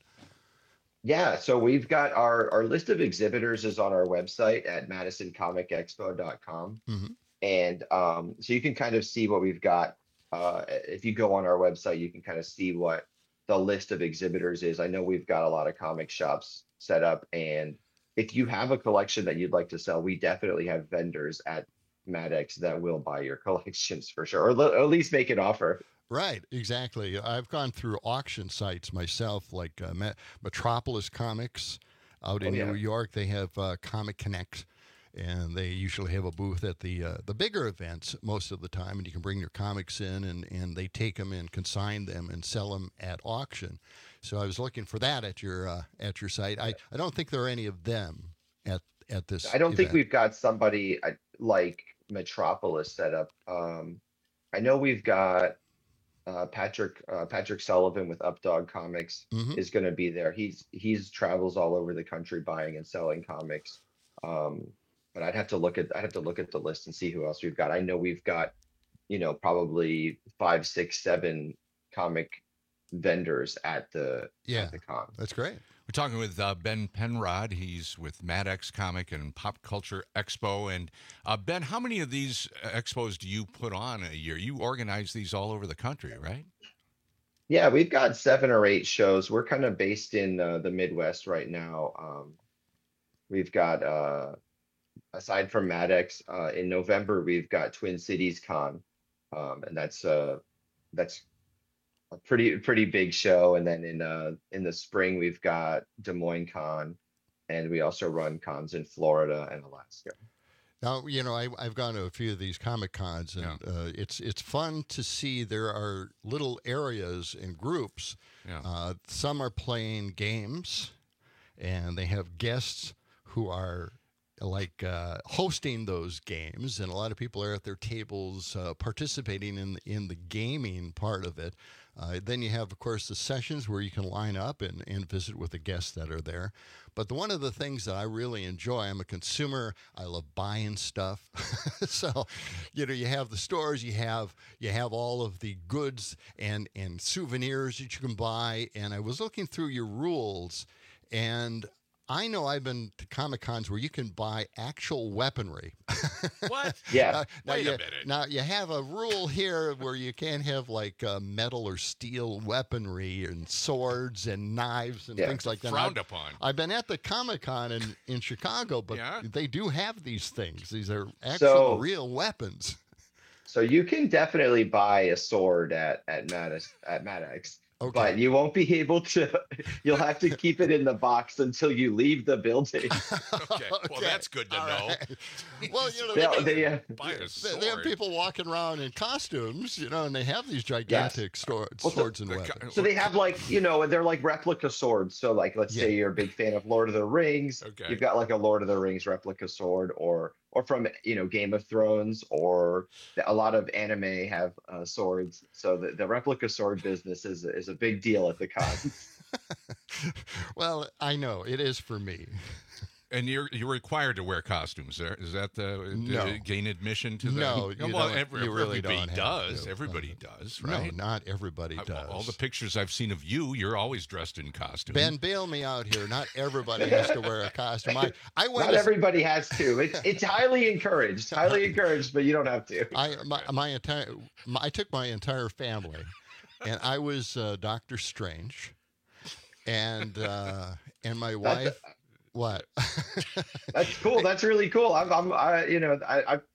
Yeah, so we've got our our list of exhibitors is on our website at madison comic expo dot com. Mm-hmm. And um, so you can kind of see what we've got. Uh, if you go on our website, you can kind of see what the list of exhibitors is. I know we've got a lot of comic shops set up, and if you have a collection that you'd like to sell, we definitely have vendors at Maddox that will buy your collections for sure, or le- at least make an offer. Right, exactly. I've gone through auction sites myself, like uh, Met- Metropolis Comics out in Oh, yeah. New York. They have uh, Comic Connect, and they usually have a booth at the uh, the bigger events most of the time, and you can bring your comics in, and, and they take them and consign them and sell them at auction. So I was looking for that at your uh, at your site. I, I don't think there are any of them at at this. I don't think event. we've got somebody uh, like Metropolis set up. Um, I know we've got uh, Patrick uh, Patrick Sullivan with Updog Comics Mhm. is going to be there. He's he's travels all over the country buying and selling comics. Um, but I'd have to look at I'd have to look at the list and see who else we've got. I know we've got, you know, probably five, six, seven comic vendors at the Yeah, at the con. that's great. We're talking with uh, Ben Penrod. He's with Maddox Comic and Pop Culture Expo. And uh, Ben, how many of these expos do you put on a year? You organize these all over the country, right? Yeah, we've got seven or eight shows. We're kind of based in uh, the Midwest right now. Um, we've got, uh, aside from Maddox, uh, in November we've got Twin Cities Con, um, and that's uh, that's a pretty pretty big show. And then in uh, in the spring we've got Des Moines Con, and we also run cons in Florida and Alaska. Now, you know, I, I've gone to a few of these Comic Cons, and uh, it's it's fun to see there are little areas and groups. Yeah. Uh, some are playing games, and they have guests who are like uh, hosting those games, and a lot of people are at their tables uh, participating in in the gaming part of it. Uh, then you have, of course, the sessions where you can line up and, and visit with the guests that are there. But the, one of the things that I really enjoy, I'm a consumer. I love buying stuff. So, you know, you have the stores, you have you have all of the goods and and souvenirs that you can buy. And I was looking through your rules, and I know I've been to Comic Cons where you can buy actual weaponry. What? Yeah. Uh, now, Wait a you, minute. now you have a rule here where you can't have like uh, metal or steel weaponry and swords and knives and Yeah. things like that. Frowned I've, upon. I've been at the Comic Con in, in Chicago, but Yeah? they do have these things. These are actual So- real weapons. So you can definitely buy a sword at at Maddox at Maddox. Okay. But you won't be able to. You'll have to keep it in the box until you leave the building. Okay. Well, that's good to All know. right. Well, you know, They- they, they, uh, Buy a they, sword. they have people walking around in costumes, you know, and they have these gigantic sword, Well, so- swords and weapons. So they have like, you know, they're like replica swords. So like, let's say Yeah. you're a big fan of Lord of the Rings. Okay. You've got like a Lord of the Rings replica sword, or or from, you know, Game of Thrones, or a lot of anime have uh, swords. So the, the replica sword business is is a big deal at the con. Well, I know it is for me. And you're you're required to wear costumes. There is that the No. uh, gain admission to the? No, you well, don't- every, you really everybody don't have does. to. Everybody does, right? No, not everybody I- does. All the pictures I've seen of you, you're always dressed in costume. Ben, bail me out here. Not everybody has to wear a costume. I, I went. Not as- everybody has to. It's it's highly encouraged, highly encouraged, but you don't have to. I my, my entire my, I took my entire family, and I was uh, Doctor Strange, and uh, and my wife. What? That's cool. That's really cool. I'm, I'm, I, you know, I, I,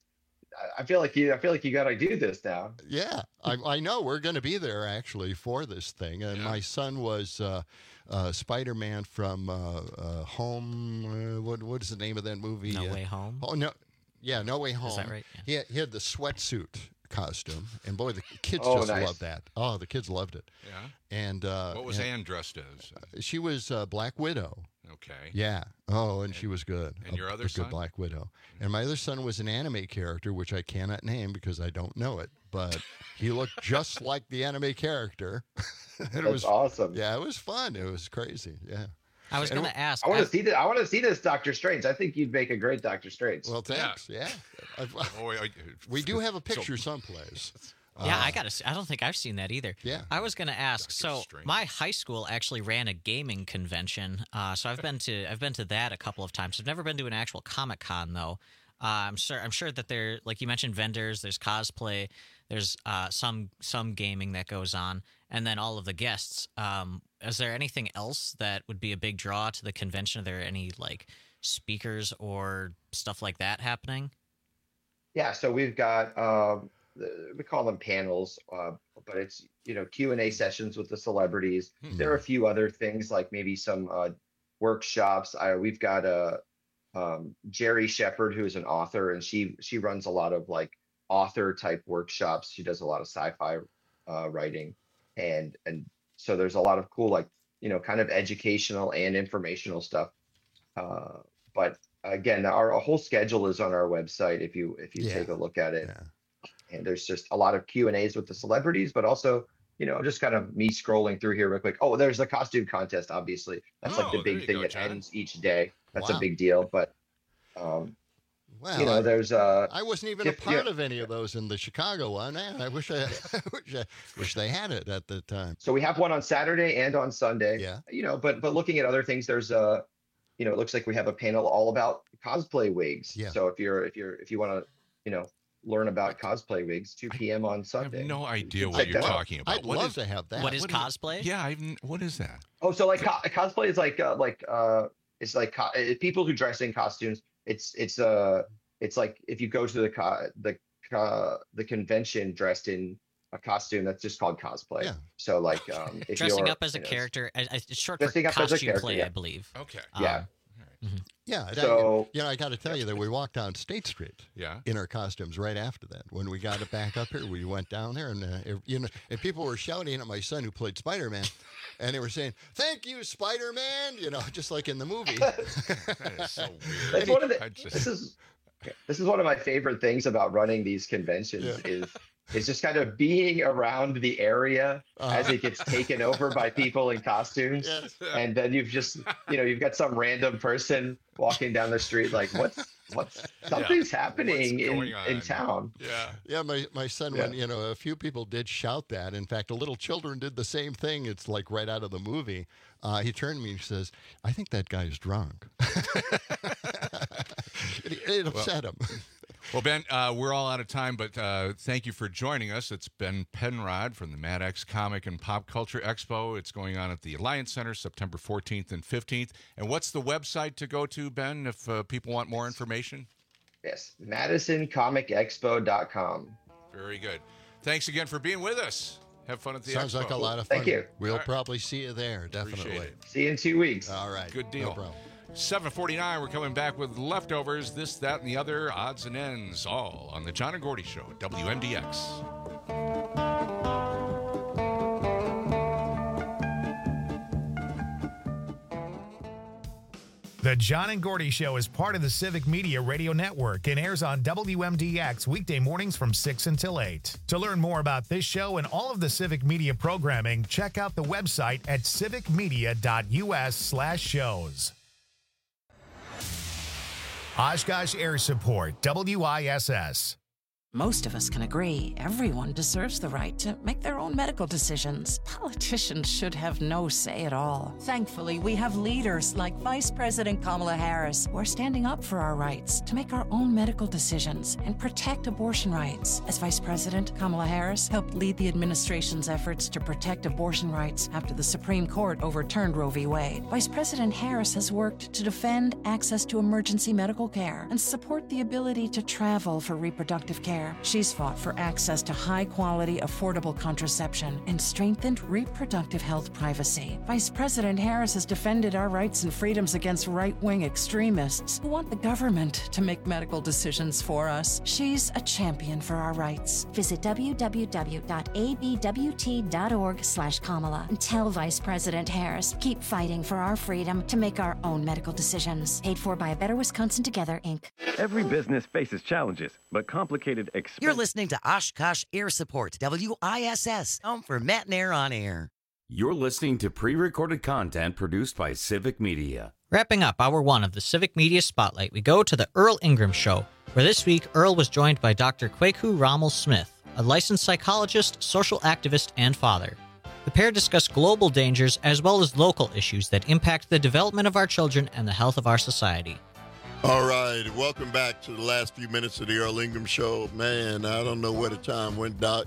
I feel like you, I feel like you got to do this now. Yeah, I, I know we're going to be there actually for this thing. And my son was uh, uh, Spider-Man from uh, uh, Home. Uh, what what is the name of that movie? No Uh, Way Home? Oh no, yeah, No Way Home. Is that right? He had, he had the sweatsuit costume, and boy, the kids Oh, just nice. loved that. Oh, the kids loved it. Yeah. And uh, What was and- Anne dressed as? She was uh, Black Widow. Okay. Yeah. Oh, and, she was good. and A- your other a good son? Black Widow. And my other son was an anime character, which I cannot name because I don't know it. But he looked just like the anime character. it That's was awesome. Yeah, it was fun. It was crazy. Yeah. I was And going to ask. I want I- to see that. I want to see this Doctor Strange. I think you'd make a great Doctor Strange. Well, thanks. Yeah. I've- Oh, wait, I- we do have a so- picture someplace. Yeah, Uh, I gotta. See, I don't think I've seen that either. Yeah. I was gonna ask. Doctor So Strange. my high school actually ran a gaming convention. Uh, so I've been to I've been to that a couple of times. I've never been to an actual Comic Con though. Uh, I'm sure I'm sure that there, like you mentioned, vendors. There's cosplay. There's uh, some some gaming that goes on, and then all of the guests. Um, is there anything else that would be a big draw to the convention? Are there any like speakers or stuff like that happening? Yeah. So we've got, um, the, we call them panels, uh, but it's, you know, Q and A sessions with the celebrities. Hmm. There are a few other things like maybe some uh, workshops. I, we've got a um, Jerry Shepard, who's an author, and she she runs a lot of like author type workshops. She does a lot of sci-fi uh, writing, and and so there's a lot of cool like, you know, kind of educational and informational stuff. Uh, but again, our, our whole schedule is on our website if you if you Yeah. take a look at it. Yeah. And there's just a lot of Q and A's with the celebrities, but also, you know, just kind of me scrolling through here real quick. Oh, there's the costume contest, obviously. That's like Oh, the there big you thing go, that John. ends each day. That's Wow. a big deal. But um, Well, you know, I- there's uh I wasn't even a if- part yeah. of any of those in the Chicago one. Man, I wish I, I wish, I wish they had it at the time. So we have one on Saturday and on Sunday. Yeah. You know, but but looking at other things, there's a, you know, it looks like we have a panel all about cosplay wigs. Yeah. So if you're if you're if you want to, you know, learn about cosplay wigs, two p.m. on I have Sunday. no idea Check what you're that out. talking about. I'd What love is- to have that. What is what cosplay? Yeah, I've, n- what is that? Oh, so like co- cosplay is like uh, like uh it's like co- uh, people who dress in costumes. It's it's uh it's like if you go to the co- the co- the convention dressed in a costume, that's just called cosplay. Yeah. So like um if Dressing you're, up as a you know, character. I- I- It's short for Dressing up as a costume character, play, yeah. I believe. Okay. Yeah. Yeah. that- So- you know, I got to tell you that we walked down State Street. Yeah. In our costumes right after that. When we got it back up here, we went down there, and uh, if- you know, and people were shouting at my son who played Spider-Man, and they were saying, "Thank you, Spider-Man!" You know, just like in the movie. That is so weird. That's one of the, I just- this is this is one of my favorite things about running these conventions Yeah. is is just kind of being around the area Uh-huh. as it gets taken over by people in costumes. Yes. And then you've just, you know, you've got some random person walking down the street like, what's, what's, something's happening What's in, going on? in town. Yeah. Yeah, my, my son, when, you know, a few people did shout that. In fact, the little children did the same thing. It's like right out of the movie. Uh, he turned to me and says, "I think that guy's drunk." it, it upset him. Well, Ben, uh, we're all out of time, but uh, thank you for joining us. It's Ben Penrod from the Mad X Comic and Pop Culture Expo. It's going on at the Alliance Center September fourteenth and fifteenth. And what's the website to go to, Ben, if uh, people want more information? Yes. Madison Comic Expo dot com. Very good. Thanks again for being with us. Have fun at the Sounds expo. like a lot of fun. Thank you. We'll All right. probably see you there, definitely. Appreciate it. See you in two weeks. All right. Good deal. No problem. seven forty-nine, we're coming back with leftovers, this, that, and the other, odds and ends, all on the John and Gordy Show at W M D X. The John and Gordy Show is part of the Civic Media Radio Network and airs on W M D X weekday mornings from six until eight. To learn more about this show and all of the Civic Media programming, check out the website at civicmedia.us slash shows. Oshkosh Air Support, W I S S. Most of us can agree everyone deserves the right to make their own medical decisions. Politicians should have no say at all. Thankfully, we have leaders like Vice President Kamala Harris who are standing up for our rights to make our own medical decisions and protect abortion rights. As Vice President, Kamala Harris helped lead the administration's efforts to protect abortion rights after the Supreme Court overturned Roe v. Wade. Vice President Harris has worked to defend access to emergency medical care and support the ability to travel for reproductive care. She's fought for access to high-quality, affordable contraception and strengthened reproductive health privacy. Vice President Harris has defended our rights and freedoms against right-wing extremists who want the government to make medical decisions for us. She's a champion for our rights. Visit www.abwt.org slash Kamala and tell Vice President Harris, keep fighting for our freedom to make our own medical decisions. Paid for by A Better Wisconsin Together, Incorporated. Every business faces challenges, but complicated expense. You're listening to Oshkosh Air Support, W I S S, home for Matt and Air on Air. You're listening to pre-recorded content produced by Civic Media. Wrapping up hour one of the Civic Media Spotlight, we go to the Earl Ingram Show, where this week Earl was joined by Doctor Kwaku Ramos-Smith, a licensed psychologist, social activist, and father. The pair discussed global dangers as well as local issues that impact the development of our children and the health of our society. All right, welcome back to the last few minutes of the Earl Ingram Show. Man, I don't know where the time went, Doc.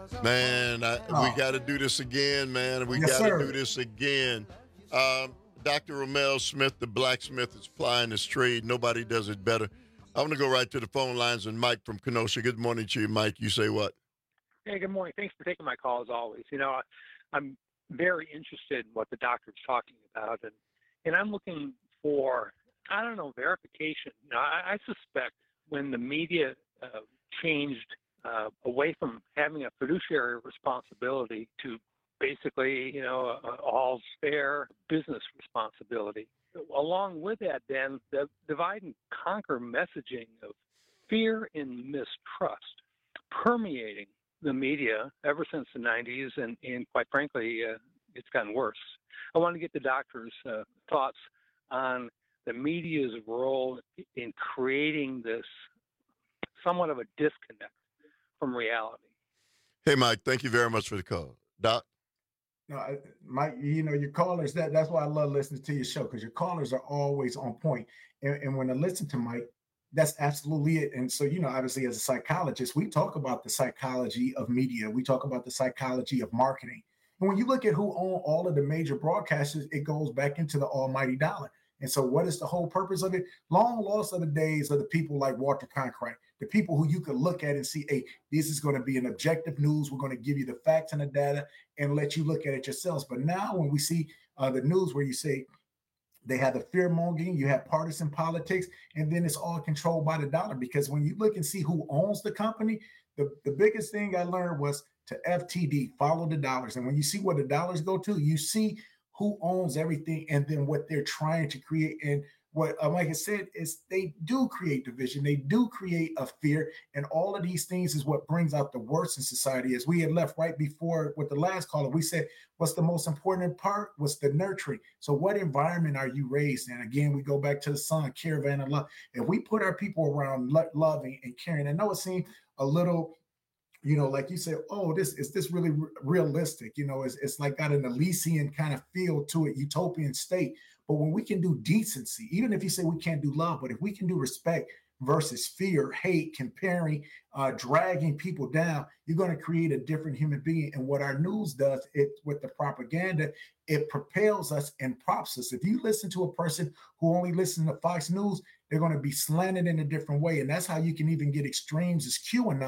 Man, I, oh. we got to do this again, man. We yes, got to do this again. Um, Doctor Romel Smith, the blacksmith, is plying his trade. Nobody does it better. I'm going to go right to the phone lines and Mike from Kenosha. Good morning to you, Mike. You say what? Hey, good morning. Thanks for taking my call as always. You know, I, I'm very interested in what the doctor's talking about, and, and I'm looking for, I don't know, verification. You know, I, I suspect when the media uh, changed uh, away from having a fiduciary responsibility to basically, you know, a, a all's fair business responsibility. Along with that, then, the divide and conquer messaging of fear and mistrust permeating the media ever since the nineties, and, and quite frankly, uh, it's gotten worse. I want to get the doctor's uh, thoughts on the media's role in creating this somewhat of a disconnect from reality. Hey, Mike, thank you very much for the call. Doc? No, I, Mike, you know, your callers, that, that's why I love listening to your show, because your callers are always on point. And, and when I listen to Mike, that's absolutely it. And so, you know, obviously as a psychologist, we talk about the psychology of media. We talk about the psychology of marketing. And when you look at who own all of the major broadcasters, it goes back into the almighty dollar. And so what is the whole purpose of it? Long lost are the days of the people like Walter Cronkite, the people who you could look at and see, hey, this is going to be an objective news. We're going to give you the facts and the data and let you look at it yourselves. But now when we see uh, the news where you say they have the fear mongering, you have partisan politics, and then it's all controlled by the dollar. Because when you look and see who owns the company, the, the biggest thing I learned was to F T D, follow the dollars. And when you see where the dollars go to, you see who owns everything and then what they're trying to create. And what uh, like I said, is they do create division. They do create a fear. And all of these things is what brings out the worst in society. As we had left right before with the last caller, we said, what's the most important part? What's the nurturing? So what environment are you raised in? Again, we go back to the song, Caravan of Love. If we put our people around lo- loving and caring, I know it seemed a little, you know, like you said, oh, this is this really r- realistic? You know, it's, it's like got an Elysian kind of feel to it, utopian state. But when we can do decency, even if you say we can't do love, but if we can do respect versus fear, hate, comparing, uh, dragging people down, you're going to create a different human being. And what our news does, it with the propaganda, it propels us and props us. If you listen to a person who only listens to Fox News, they're going to be slanted in a different way. And that's how you can even get extremes as QAnon,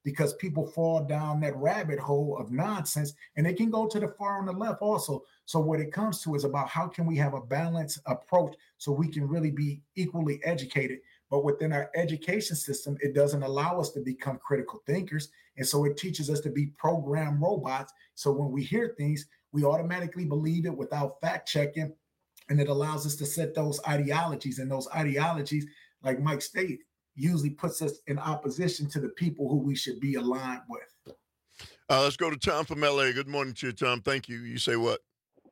because people fall down that rabbit hole of nonsense, and they can go to the far on the left also. So what it comes to is about how can we have a balanced approach so we can really be equally educated. But within our education system, it doesn't allow us to become critical thinkers. And so it teaches us to be programmed robots. So when we hear things, we automatically believe it without fact checking. And it allows us to set those ideologies. And those ideologies, like Mike stated, usually puts us in opposition to the people who we should be aligned with. Uh, let's go to Tom from L A. Good morning to you, Tom. Thank you. You say what?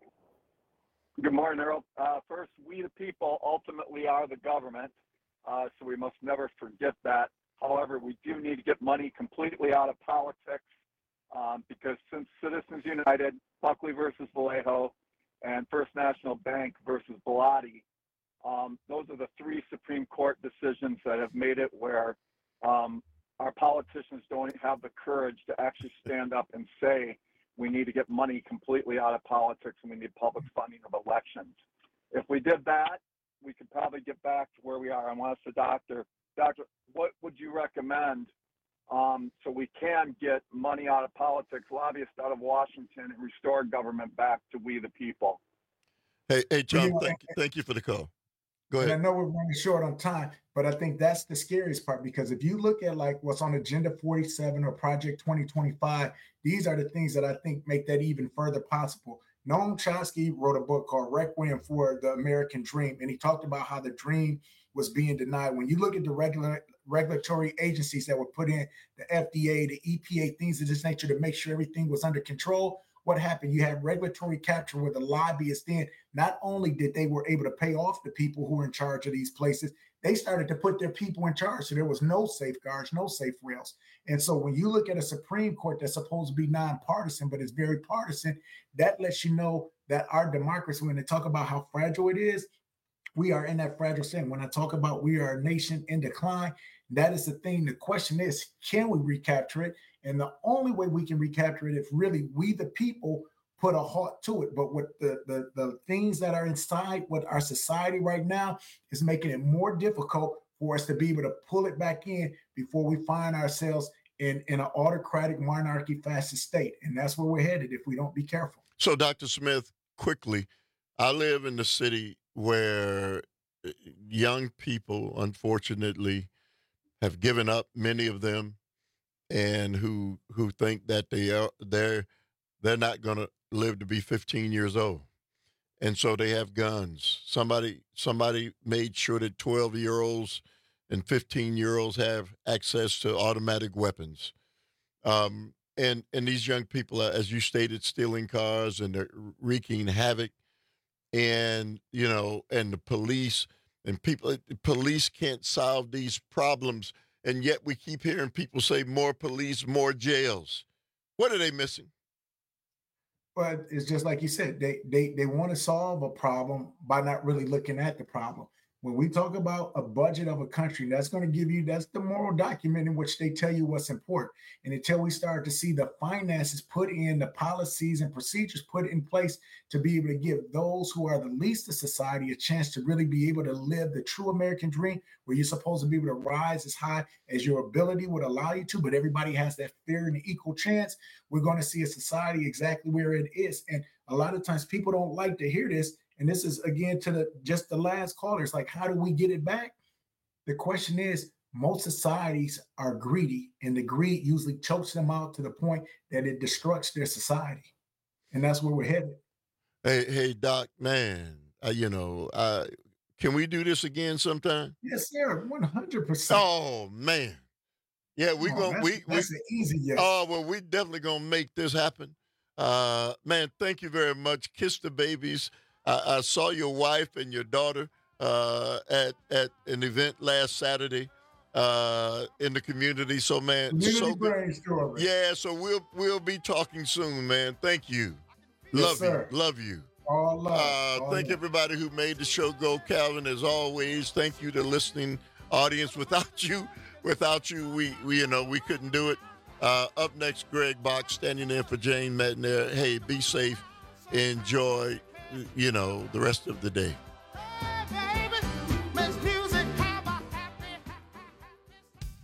Good morning, Earl. Uh, first, we the people ultimately are the government. Uh, so we must never forget that. However, we do need to get money completely out of politics um, because since Citizens United, Buckley versus Vallejo, and First National Bank versus Bellotti, um, those are the three Supreme Court decisions that have made it where um, our politicians don't have the courage to actually stand up and say we need to get money completely out of politics and we need public funding of elections. If we did that, we could probably get back to where we are. I want to ask the doctor, doctor, what would you recommend um, so we can get money out of politics, lobbyists out of Washington, and restore government back to we the people? Hey, hey, Tom, thank you, thank you for the call. Go ahead. And I know we're running short on time, but I think that's the scariest part, because if you look at like what's on Agenda forty-seven or Project twenty twenty-five, these are the things that I think make that even further possible. Noam Chomsky wrote a book called Requiem for the American Dream, and he talked about how the dream was being denied. When you look at the regular regulatory agencies that were put in, the F D A, the E P A, things of this nature to make sure everything was under control, what happened? You had regulatory capture where the lobbyists then, not only did they were able to pay off the people who were in charge of these places, they started to put their people in charge. So there was no safeguards, no safe rails. And so when you look at a Supreme Court that's supposed to be nonpartisan, but is very partisan, that lets you know that our democracy, when they talk about how fragile it is, we are in that fragile state. When I talk about we are a nation in decline, that is the thing. The question is, can we recapture it? And the only way we can recapture it if really we, the people, put a halt to it. But what the, the, the things that are inside what our society right now is making it more difficult for us to be able to pull it back in before we find ourselves in, in an autocratic monarchy fascist state. And that's where we're headed if we don't be careful. So, Doctor Smith, quickly, I live in the city where young people, unfortunately, have given up, many of them, and who who think that they are they're they're not going to live to be fifteen years old, and so they have guns. Somebody somebody made sure that twelve year olds and fifteen year olds have access to automatic weapons, um, and and these young people are, as you stated, stealing cars and they're wreaking havoc, and you know, and the police and people police can't solve these problems. And yet we keep hearing people say more police, more jails. What are they missing? But it's just like you said, they they they want to solve a problem by not really looking at the problem. When we talk about a budget of a country, that's going to give you, that's the moral document in which they tell you what's important. And until we start to see the finances put in, the policies and procedures put in place to be able to give those who are the least of society a chance to really be able to live the true American dream, where you're supposed to be able to rise as high as your ability would allow you to, but everybody has that fair and equal chance, we're going to see a society exactly where it is. And a lot of times people don't like to hear this. And this is, again, to the just the last caller. It's like, how do we get it back? The question is, most societies are greedy, and the greed usually chokes them out to the point that it destructs their society. And that's where we're headed. Hey, hey, Doc, man, uh, you know, uh, can we do this again sometime? Yes, sir, one hundred percent. Oh, man. Yeah, we're going to. we That's we, an easy yes. Oh, well, we definitely going to make this happen. Uh, man, thank you very much. Kiss the babies. I, I saw your wife and your daughter uh, at at an event last Saturday uh, in the community. So, man, Community so brain story. yeah. So we'll we'll be talking soon, man. Thank you. Yes, love sir. you. Love you. All love. Uh, All thank love. everybody who made the show go, Calvin. As always, thank you to listening audience. Without you, without you, we we you know we couldn't do it. Uh, up next, Greg Bach standing in for Jane Metner. Hey, be safe. Enjoy. You know, the rest of the day. The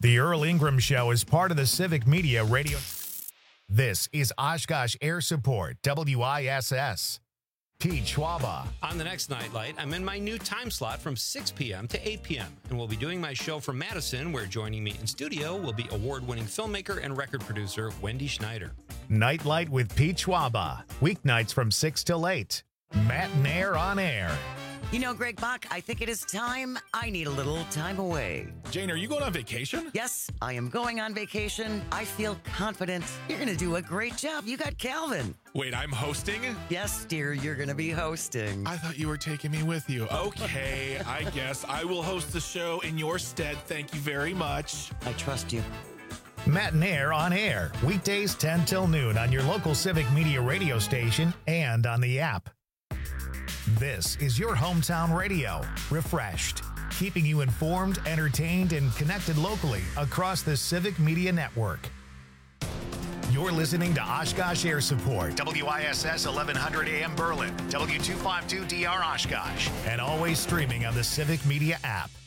The Earl Ingram Show is part of the Civic Media Radio. This is Oshkosh Air Support, W I S S. Pete Schwaba. On the next Nightlight, I'm in my new time slot from six p.m. to eight p.m. and we'll be doing my show from Madison, where joining me in studio will be award-winning filmmaker and record producer Wendy Schneider. Nightlight with Pete Schwaba. Weeknights from six till eight. Matt and Air on Air. You know, Greg Bach, I think it is time. I need a little time away. Jane, are you going on vacation? Yes, I am going on vacation. I feel confident. You're going to do a great job. You got Calvin. Wait, I'm hosting? Yes, dear, you're going to be hosting. I thought you were taking me with you. Okay, I guess I will host the show in your stead. Thank you very much. I trust you. Matt and Air on Air. Weekdays ten till noon on your local Civic Media radio station and on the app. This is your hometown radio, refreshed, keeping you informed, entertained, and connected locally across the Civic Media Network. You're listening to Oshkosh Air Support, W I S S eleven hundred A M Berlin, W two fifty-two D R Oshkosh, and always streaming on the Civic Media app.